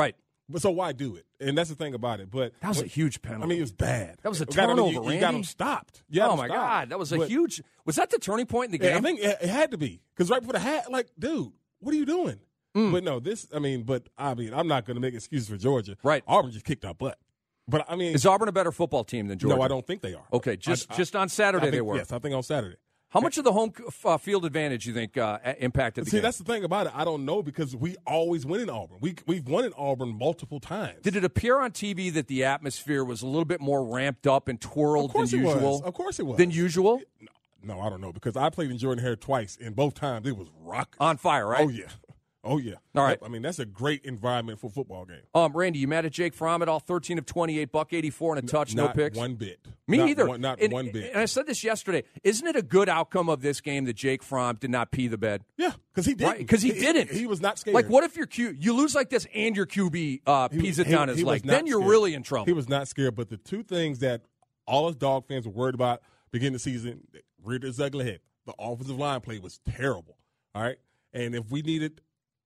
But so why do it? And that's the thing about it. But that was a huge penalty. I mean, it was bad. That was a You got him- turnover, You, you Randy. got him stopped. You got Oh him my stopped. God, that was a But- huge. Was that the turning point in the game? Yeah, I think it, it had to be because right before the hat, like, dude, what are you doing? Mm. But no, this. I mean, but I mean, I'm not going to make excuses for Georgia. Right. Auburn just kicked our butt. But I mean, Is Auburn a better football team than Georgia? no, I don't think they are. Okay, just I- I- just on Saturday I think, they were. Yes, I think on Saturday. How much of the home uh, field advantage you think uh, impacted the See, game? that's the thing about it. I don't know because we always win in Auburn. We we've won in Auburn multiple times. Did it appear on T V that the atmosphere was a little bit more ramped up and twirled Of course than it was. usual? Of course it was. Than usual? No, I don't know because I played in Jordan Hare twice, and both times it was rock On fire, right? Oh yeah, oh yeah. All right. I mean, that's a great environment for a football game. Um, Randy, you mad at Jake Fromm at all? thirteen of twenty-eight, buck eighty-four, and a touch, no Not picks? one bit. Me Not either. One, not and, one bit. And I said this yesterday. Isn't it a good outcome of this game that Jake Fromm did not pee the bed? Yeah, because he didn't. Because he, He- didn't. he was not scared. Like, what if your Q, you lose like this and your Q B uh, He pees was- it down he- his he was leg? not Then you're scared. really in trouble. He was not scared. But the two things that all us dog fans were worried about beginning of the season reared its ugly head. The offensive line play was terrible. All right, and if we needed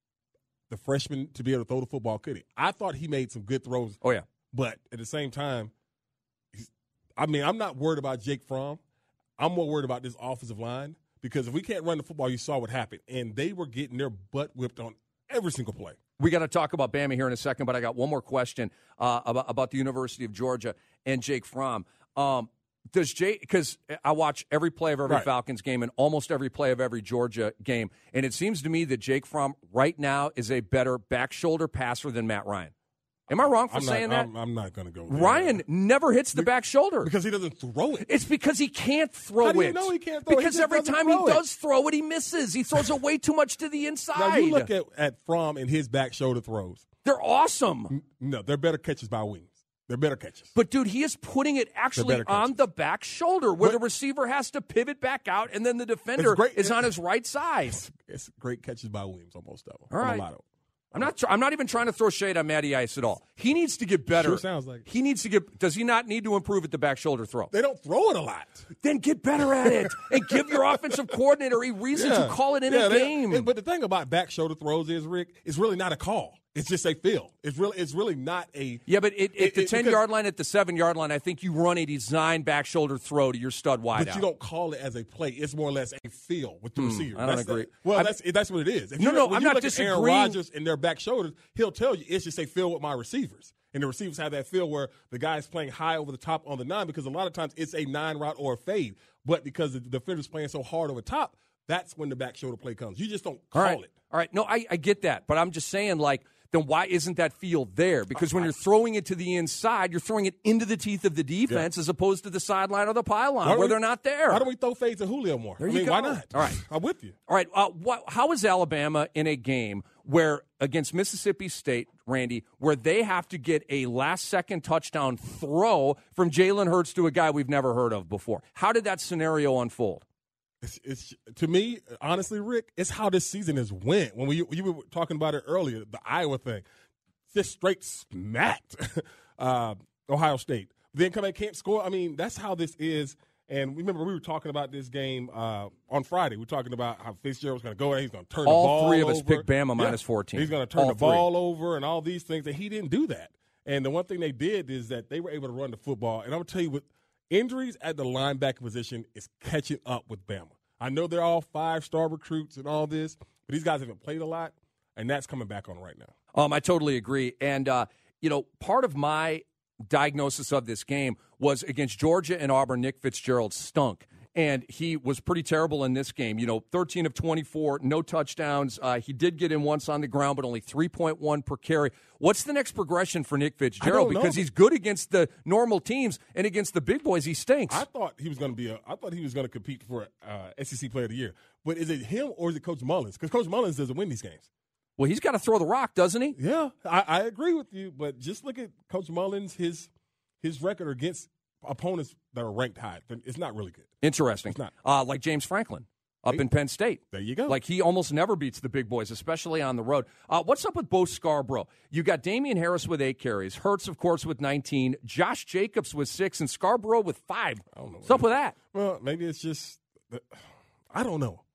the freshman to be able to throw the football, could he? I thought he made some good throws. Oh yeah, but at the same time, he's, I mean, I'm not worried about Jake Fromm. I'm more worried about this offensive line because if we can't run the football, you saw what happened, and they were getting their butt whipped on every single play. We got to talk about Bama here in a second, but I got one more question uh, about, about the University of Georgia and Jake Fromm. Um, does Jake, because I watch every play of every Right. Falcons game and almost every play of every Georgia game, and it seems to me that Jake Fromm right now is a better back shoulder passer than Matt Ryan. Am I wrong for I'm saying not, that? I'm, I'm not going to go there. Ryan never hits the back shoulder. Because he doesn't throw it. It's because he can't throw How do you it. know he can't throw it? He Because just every doesn't time throw he it. does throw it, he misses. He throws it way too much to the inside. Now, you look at, at Fromm and his back shoulder throws. They're awesome. N- No, they're better catches by wings. They're better catches. But, dude, he is putting it actually better on catches. the back shoulder where But- the receiver has to pivot back out, and then the defender great. is on his right side. It's, it's great catches by Williams on most of them. All On right. a lot of them. I'm not. Tr- I'm not even trying to throw shade on Matty Ice at all. He needs to get better. Sure sounds like it. He needs to get. Does he not need to improve at the back shoulder throw? They don't throw it a lot. Then get better at it and give your offensive coordinator a reason to call it in Yeah, a they- game. and- But the thing about back shoulder throws is, Rick, it's really not a call. It's just a feel. It's really, it's really not a. Yeah, but it, it- at the it- ten-yard line, at the seven-yard line, I think you run a design back shoulder throw to your stud wide But out. you don't call it as a play. It's more or less a feel with the receiver. I don't That's agree. the- well, I- that's that's what it is. If No, you, no, when I'm you not look at Aaron disagreeing. Rodgers and their back shoulders, he'll tell you it's just a feel with my receivers. And the receivers have that feel where the guy's playing high over the top on the nine because a lot of times it's a nine route or a fade. But because the defender's playing so hard over top, that's when the back shoulder play comes. You just don't call All right. it. All right. No, I, I get that. But I'm just saying, like, then why isn't that field there? Because when you're throwing it to the inside, you're throwing it into the teeth of the defense as opposed to the sideline or the Why pylon don't where we- they're not there. Why don't we throw fades at Julio more? There I you mean, go. why not? All right. I'm with you. All right. Uh, what, how is Alabama in a game where against Mississippi State, Randy, where they have to get a last-second touchdown throw from Jalen Hurts to a guy we've never heard of before? How did that scenario unfold? It's, it's to me, honestly, Rick, it's how this season has went. When we you were talking about it earlier, the Iowa thing, just straight smacked uh, Ohio State. Then come back, can't score. I mean, that's how this is. And remember, we were talking about this game uh, on Friday. We were talking about how Fitzgerald's going to go there. He's going to turn All the ball three of over. us picked Bama minus fourteen. He's going to turn All the ball three. over and all these things. And he didn't do that. And the one thing they did is that they were able to run the football. And I'm going to tell you what, injuries at the linebacker position is catching up with Bama. I know they're all five-star recruits and all this, but these guys haven't played a lot, and that's coming back on right now. Um, I totally agree. And, uh, you know, part of my diagnosis of this game was against Georgia and Auburn, Nick Fitzgerald stunk. And he was pretty terrible in this game. You know, thirteen of twenty-four, no touchdowns. Uh, he did get in once on the ground, but only three point one per carry. What's the next progression for Nick Fitzgerald? I don't know. Because he's good against the normal teams, and against the big boys, he stinks. I thought he was going to be a. I thought he was going to compete for uh, S E C Player of the Year. But is it him or is it Coach Mullins? Because Coach Mullins doesn't win these games. Well, he's got to throw the rock, doesn't he? Yeah, I, I agree with you. But just look at Coach Mullins, his his record against opponents that are ranked high. It's not really good. Interesting. It's not. Uh, like James Franklin up in Penn State. There you go. Like he almost never beats the big boys, especially on the road. Uh, what's up with Bo Scarborough? You got Damian Harris with eight carries, Hurts, of course, with nineteen, Josh Jacobs with six, and Scarborough with five. I don't know. What's up with that? Well, maybe it's just. I don't know.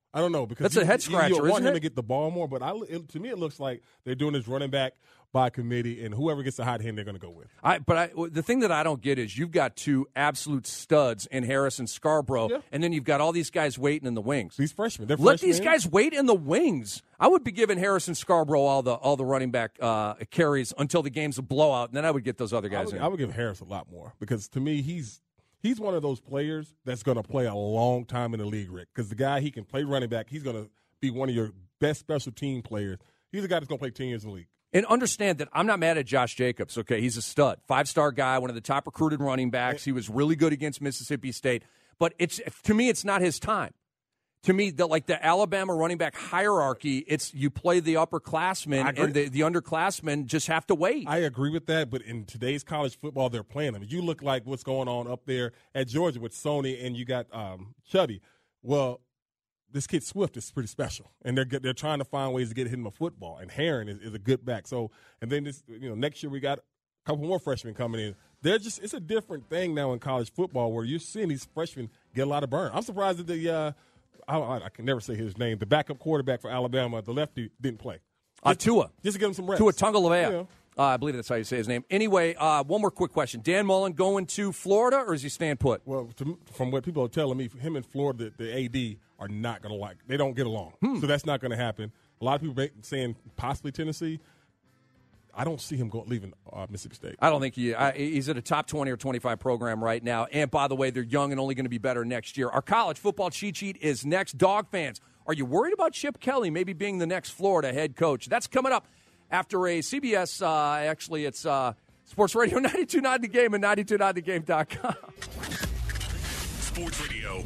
I don't know because That's you, a head you- scratcher, You, want isn't him it? to get the ball more, but I, it, to me, it looks like they're doing this running back by committee, and whoever gets the hot hand, they're going to go with. I, but I, the thing that I don't get is you've got two absolute studs in Harris and Scarborough, Yeah. and then you've got all these guys waiting in the wings. These freshmen, they're Let freshmen. these guys wait in the wings. I would be giving Harrison Scarborough all the all the running back uh, carries until the game's a blowout, and then I would get those other I guys would, in. I would give Harris a lot more because to me, he's he's one of those players that's going to play a long time in the league, Rick. Because the guy, he can play running back. He's going to be one of your best special team players. He's a guy that's going to play ten years in the league. And understand that I'm not mad at Josh Jacobs, okay? He's a stud. Five-star guy, one of the top recruited running backs. He was really good against Mississippi State. But it's to me, it's not his time. To me, the, like the Alabama running back hierarchy, it's you play the upperclassmen, and the, the underclassmen just have to wait. I agree with that, but in today's college football, they're playing them. You look like what's going on up there at Georgia with Sony, and you got um, Chubby. Well, this kid Swift is pretty special, and they're they're trying to find ways to get him a football. And Herron is, is a good back. So, and then this, you know, next year we got a couple more freshmen coming in. They're just it's a different thing now in college football where you're seeing these freshmen get a lot of burn. I'm surprised that the uh, I, I can never say his name. The backup quarterback for Alabama, the lefty, didn't play. Uh, Tua. Just to give him some reps. Tua Tagovailoa. Yeah. Uh, I believe that's how you say his name. Anyway, uh, one more quick question. Dan Mullen going to Florida, or is he staying put? Well, to, from what people are telling me, him and Florida, the, the A D, are not going to like. They don't get along. Hmm. So that's not going to happen. A lot of people make, saying possibly Tennessee. I don't see him go, leaving uh, Mississippi State. I don't think he I, he's at a top twenty or twenty-five program right now. And by the way, they're young and only going to be better next year. Our college football cheat sheet is next. Dog fans, are you worried about Chip Kelly maybe being the next Florida head coach? That's coming up after a C B S, uh, actually it's uh, Sports Radio ninety-two point nine The Game and ninety-two point nine the game dot com. Sports Radio.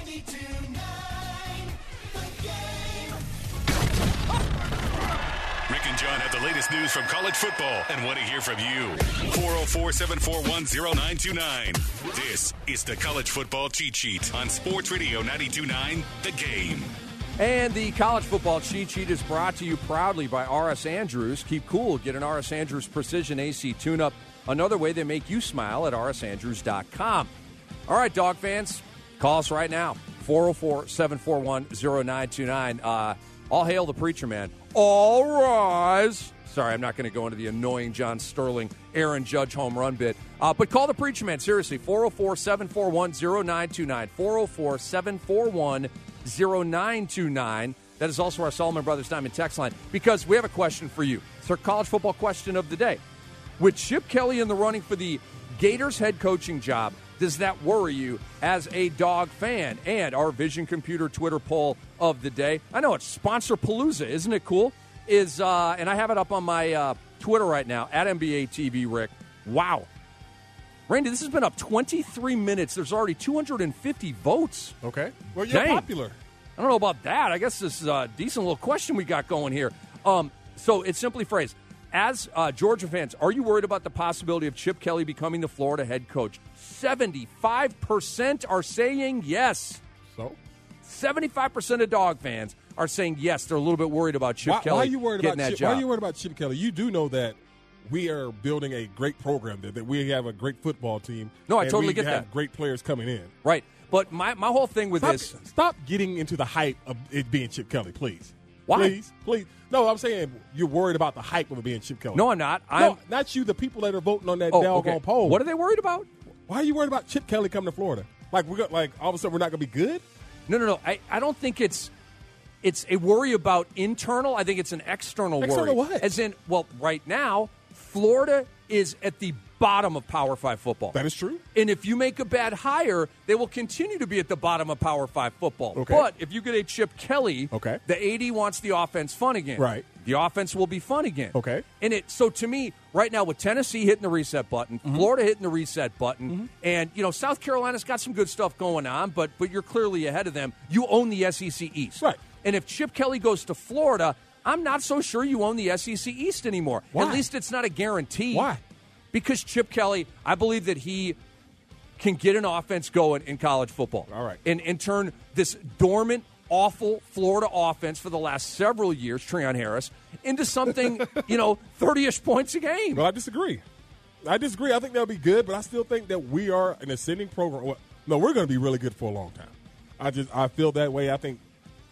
Rick and John have the latest news from college football and want to hear from you. four oh four, seven four one, oh nine two nine. This is the College Football Cheat Sheet on Sports Radio ninety-two point nine The Game. And the college football cheat sheet is brought to you proudly by R S Andrews. Keep cool. Get an R S Andrews Precision A C tune-up. Another way they make you smile at r s andrews dot com. All right, dog fans, call us right now. four oh four, seven four one, oh nine two nine. Uh, all hail the preacher man. All rise. Sorry, I'm not going to go into the annoying John Sterling, Aaron Judge home run bit. Uh, but call the preacher man, seriously. four oh four, seven four one, oh nine two nine. four oh four, seven four one, oh nine two nine. That is also our Solomon Brothers Diamond text line, because we have a question for you. It's our college football question of the day. With Chip Kelly in the running for the Gators head coaching job, does that worry you as a dog fan? And our Vision Computer Twitter poll of the day. I know it's Sponsor Palooza, isn't it cool? Is uh, and I have it up on my uh, Twitter right now, at N B A T V Rick. Wow. Randy, this has been up twenty-three minutes. There's already two hundred fifty votes. Okay. Well, you're Dang. popular. I don't know about that. I guess this is a decent little question we got going here. Um, so it's simply phrased. As uh, Georgia fans, are you worried about the possibility of Chip Kelly becoming the Florida head coach? seventy-five percent are saying yes. So? seventy-five percent of dog fans are saying yes. They're a little bit worried about Chip why, Kelly why are you worried getting about that Chip, job. Why are you worried about Chip Kelly? You do know that we are building a great program there, that we have a great football team. No, I and totally we get have that. great players coming in. Right. But my, my whole thing with Stop, this... stop getting into the hype of it being Chip Kelly, please. Why? Please, please. No, I'm saying you're worried about the hype of it being Chip Kelly. No, I'm not. No, I'm, not you, the people that are voting on that oh, doggone okay. poll. What are they worried about? Why are you worried about Chip Kelly coming to Florida? Like, we're go- like all of a sudden we're not going to be good? No, no, no. I, I don't think it's it's a worry about internal. I think it's an external, External worry. what? As in, well, right now, Florida is at the bottom of Power Five football. That is true. And if you make a bad hire, they will continue to be at the bottom of Power Five football. Okay. But if you get a Chip Kelly, Okay. the A D wants the offense fun again. Right. The offense will be fun again. Okay. And it so to me, right now with Tennessee hitting the reset button, Mm-hmm. Florida hitting the reset button, and you know, South Carolina's got some good stuff going on, but but you're clearly ahead of them. You own the S E C East. Right. And if Chip Kelly goes to Florida, I'm not so sure you own the S E C East anymore. Why? At least it's not a guarantee. Why? Because Chip Kelly, I believe that he can get an offense going in college football. All right. And, and turn this dormant, awful Florida offense for the last several years, Treon Harris, into something, you know, thirty-ish points a game. Well, I disagree. I disagree. I think that'll be good, but I still think that we are an ascending program. Well, no, we're going to be really good for a long time. I just I feel that way. I think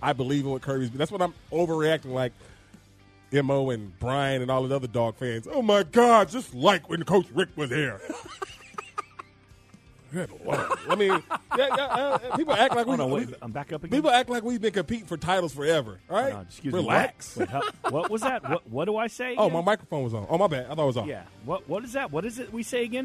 I believe in what Kirby's. That's what I'm overreacting like M O and Brian and all the other dog fans. Oh, my God, just like when Coach Rick was here. Good Lord. I mean, yeah, yeah, uh, people act like we, on, wait, we I'm back up again. People act like we've been competing for titles forever. All right, on, excuse relax. Me, what? Wait, how, what was that? What, what do I say? Oh, again? my microphone was on. Oh, my bad. I thought it was off. Yeah. What? What is that? What is it we say again?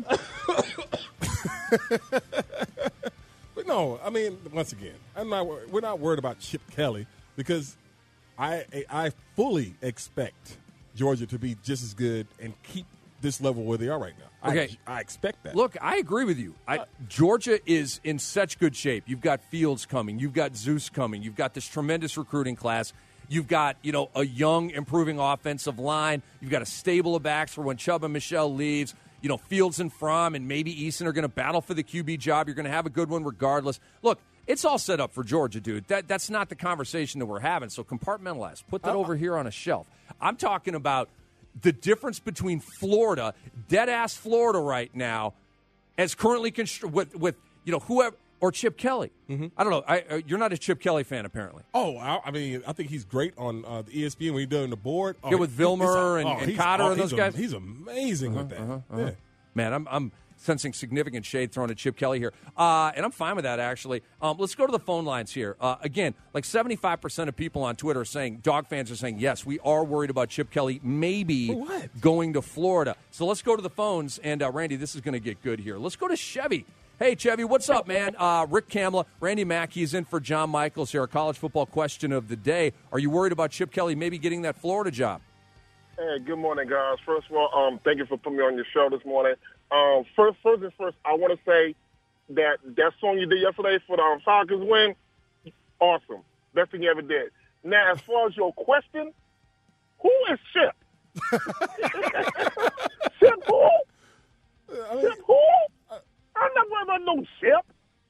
But no, I mean, once again, I'm not. We're not worried about Chip Kelly because I I fully expect Georgia to be just as good and keep this level where they are right now. Okay. I, I expect that. Look, I agree with you. I, Georgia is in such good shape. You've got Fields coming. You've got Zeus coming. You've got this tremendous recruiting class. You've got, you know, a young, improving offensive line. You've got a stable of backs for when Chubb and Michelle leaves. You know, Fields and Fromm and maybe Eason are going to battle for the Q B job. You're going to have a good one regardless. Look, it's all set up for Georgia, dude. That, that's not the conversation that we're having. So compartmentalize. Put that over here on a shelf. I'm talking about the difference between Florida, dead-ass Florida right now, as currently constru- with, with, you know, whoever, or Chip Kelly. Mm-hmm. I don't know. I, uh, you're not a Chip Kelly fan, apparently. Oh, I, I mean, I think he's great on uh, the E S P N when he's doing the board. Oh, yeah, with Vilmer and, and, oh, and Cotter oh, and those a, guys. He's amazing uh-huh, with that. Uh-huh, uh-huh. Yeah. Man, I'm I'm sensing significant shade thrown at Chip Kelly here. Uh, and I'm fine with that, actually. Um, let's go to the phone lines here. Uh, again, like seventy-five percent of people on Twitter are saying, dog fans are saying, yes, we are worried about Chip Kelly maybe going to Florida. So let's go to the phones. And, uh, Randy, this is going to get good here. Let's go to Chevy. Hey, Chevy, what's up, man? Uh, Rick Kamla, Randy Mackey is in for John Michaels here, our college football question of the day. Are you worried about Chip Kelly maybe getting that Florida job? Hey, good morning, guys. First of all, um, thank you for putting me on your show this morning. Um, first, first and first, I want to say that that song you did yesterday for the um, Falcons win, awesome. Best thing you ever did. Now, as far as your question, who is Chip? Chip who? Chip who? I'm not worried about no Chip.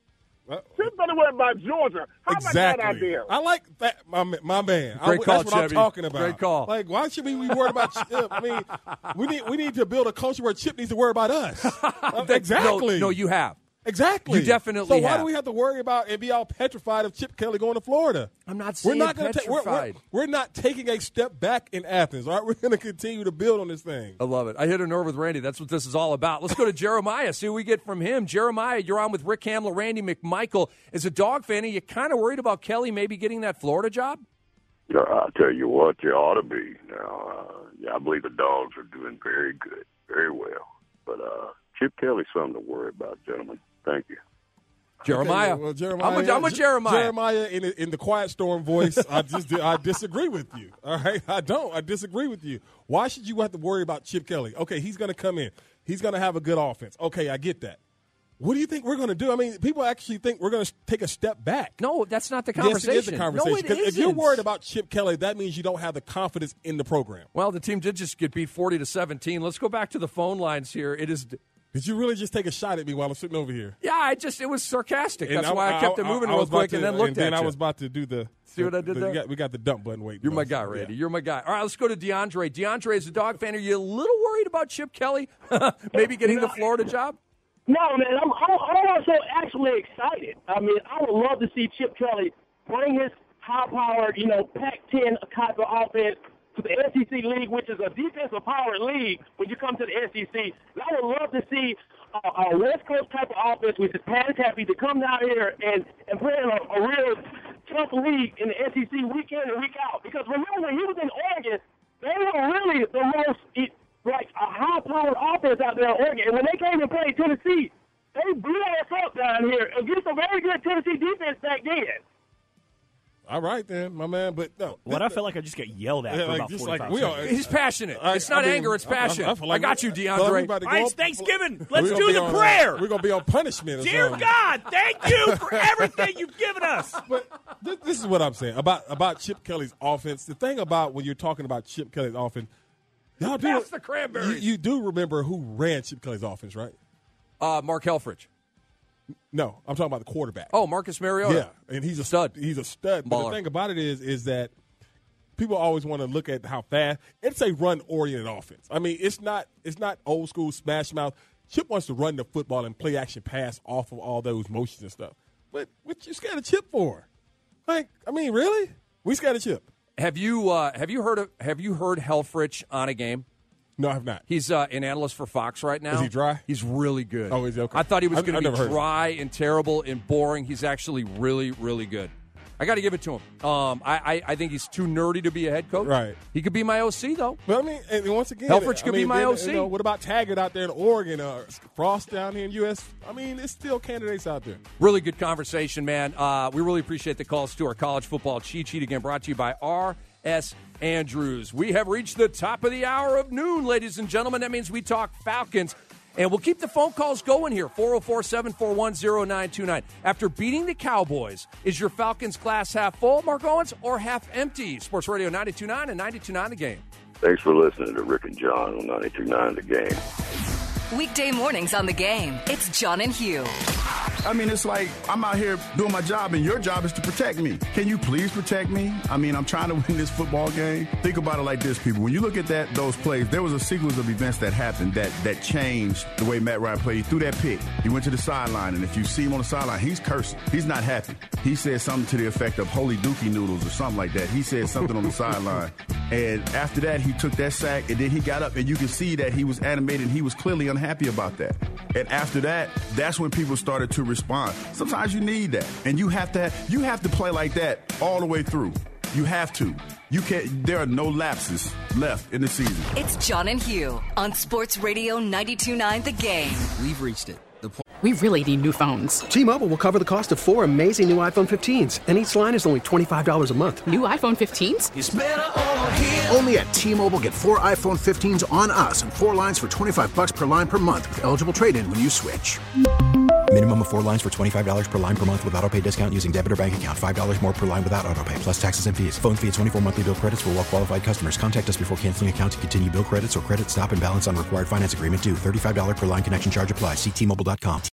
Uh, Chip better worry about Georgia. How exactly. about that idea? I like that, my, my man. Great I, call, that's what Chevy. I'm talking about. Great call. Like, why should we be worried about Chip? I mean, we need we need to build a culture where Chip needs to worry about us. Uh, exactly. No, no, you have. Exactly. You definitely So why have. do we have to worry about and be all petrified of Chip Kelly going to Florida? I'm not we're saying not gonna ta- we're, we're, petrified. we're not taking a step back in Athens. All right, we're going to continue to build on this thing. I love it. I hit a nerve with Randy. That's what this is all about. Let's go to Jeremiah, see what we get from him. Jeremiah, you're on with Rick Kamla, Randy McMichael. As a dog fan, are you kind of worried about Kelly maybe getting that Florida job? Uh, I'll tell you what, you ought to be. Now, uh, yeah, I believe the dogs are doing very good, very well. But uh, Chip Kelly's something to worry about, gentlemen. Thank you. Jeremiah. Okay, well, Jeremiah. I'm a, I'm a Jeremiah. Jeremiah, in in the Quiet Storm voice, I just I disagree with you. All right, I don't. I disagree with you. Why should you have to worry about Chip Kelly? Okay, he's going to come in. He's going to have a good offense. Okay, I get that. What do you think we're going to do? I mean, people actually think we're going to take a step back. No, that's not the conversation. Yes, it is the conversation. No, it isn't. If you're worried about Chip Kelly, that means you don't have the confidence in the program. Well, the team did just get beat forty to seventeen. Let's go back to the phone lines here. It is. Did you really just take a shot at me while I'm sitting over here? Yeah, I just it was sarcastic. And That's I, why I kept I, it moving I, I real quick to, and then looked and then at I you. was about to do the. See the, what I did the, there? We got, we got the dump button waiting. You're my guy, Randy. Yeah. You're my guy. All right, let's go to DeAndre. DeAndre is a dog fan. Are you a little worried about Chip Kelly maybe getting the Florida job? No, man. I'm, I'm, I'm also actually excited. I mean, I would love to see Chip Kelly bring his high-powered, you know, Pac ten type of offense to the S E C league, which is a defensive-powered league when you come to the S E C. I would love to see a, a West Coast type of offense, which is pass happy, to come down here and, and play in a, a real tough league in the S E C week in and week out. Because remember, when he was in Oregon, they were really the most, like, a high-powered offense out there in Oregon. And when they came and played Tennessee, they blew us up down here against a very good Tennessee defense back then. All right, then, my man. But no, what I feel like I just get yelled at yeah, for like, about just forty-five like we are, He's passionate. I, it's not I mean, anger. It's passion. I, I, I, I like got you, well, DeAndre. All right, it's Thanksgiving. Let's we're do the on, prayer. Uh, we're going to be on punishment. Or Dear something. God, thank you for everything you've given us. But this, this is what I'm saying about, about Chip Kelly's offense. The thing about when you're talking about Chip Kelly's offense, y'all do, Pass the cranberries. You, you do remember who ran Chip Kelly's offense, right? Uh, Mark Helfrich. No, I'm talking about the quarterback. Oh, Marcus Mariota. Yeah, and he's a stud. He's a stud. But Baller. the thing about it is, is that people always want to look at how fast. It's a run-oriented offense. I mean, it's not it's not old school smash mouth. Chip wants to run the football and play action pass off of all those motions and stuff. But what you scared of Chip for? Like, I mean, really? We scared of Chip. Have you uh, have you heard of have you heard Helfrich on a game? No, I have not. He's uh, an analyst for Fox right now. Is he dry? He's really good. Oh, is he okay? I thought he was going to be heard dry and terrible and boring. He's actually really, really good. I got to give it to him. Um, I, I, I think he's too nerdy to be a head coach. Right. He could be my O C, though. Well, I mean, and once again, Helfrich I could mean, be my then, O C. You know, what about Taggart out there in Oregon? Uh, Frost down here in U S? I mean, it's still candidates out there. Really good conversation, man. Uh, we really appreciate the calls to our college football cheat sheet. Again, brought to you by R S Andrews. We have reached the top of the hour of noon, ladies and gentlemen. That means we talk Falcons. And we'll keep the phone calls going here, four oh four, seven four one, oh nine two nine. After beating the Cowboys, is your Falcons glass half full, Mark Owens, or half empty? Sports Radio ninety-two point nine and ninety-two point nine The Game. Thanks for listening to Rick and John on ninety-two point nine The Game. Weekday mornings on The Game. It's John and Hugh. I mean, it's like I'm out here doing my job, and your job is to protect me. Can you please protect me? I mean, I'm trying to win this football game. Think about it like this, people. When you look at that, those plays, there was a sequence of events that happened that that changed the way Matt Ryan played. He threw that pick. He went to the sideline, and if you see him on the sideline, he's cursing. He's not happy. He said something to the effect of holy dookie noodles or something like that. He said something on the sideline. And after that, he took that sack, and then he got up, and you can see that he was animated, and he was clearly unhappy about that. And after that, that's when people started to respond. Sometimes you need that, and you have to you have to play like that all the way through. You have to. You can't. There are no lapses left in the season. It's John and Hugh on Sports Radio ninety-two point nine The Game. We've reached it. We really need new phones. T-Mobile will cover the cost of four amazing new iPhone fifteens, and each line is only twenty-five dollars a month. New iPhone fifteens? It's better over here. Only at T-Mobile, get four iPhone fifteens on us and four lines for twenty-five dollars per line per month with eligible trade-in when you switch. Minimum of four lines for twenty-five dollars per line per month with autopay discount using debit or bank account. five dollars more per line without autopay, plus taxes and fees. Phone fee at twenty-four monthly bill credits for well-qualified customers. Contact us before canceling account to continue bill credits or credit stop and balance on required finance agreement due. thirty-five dollars per line connection charge applies. See T Mobile dot com.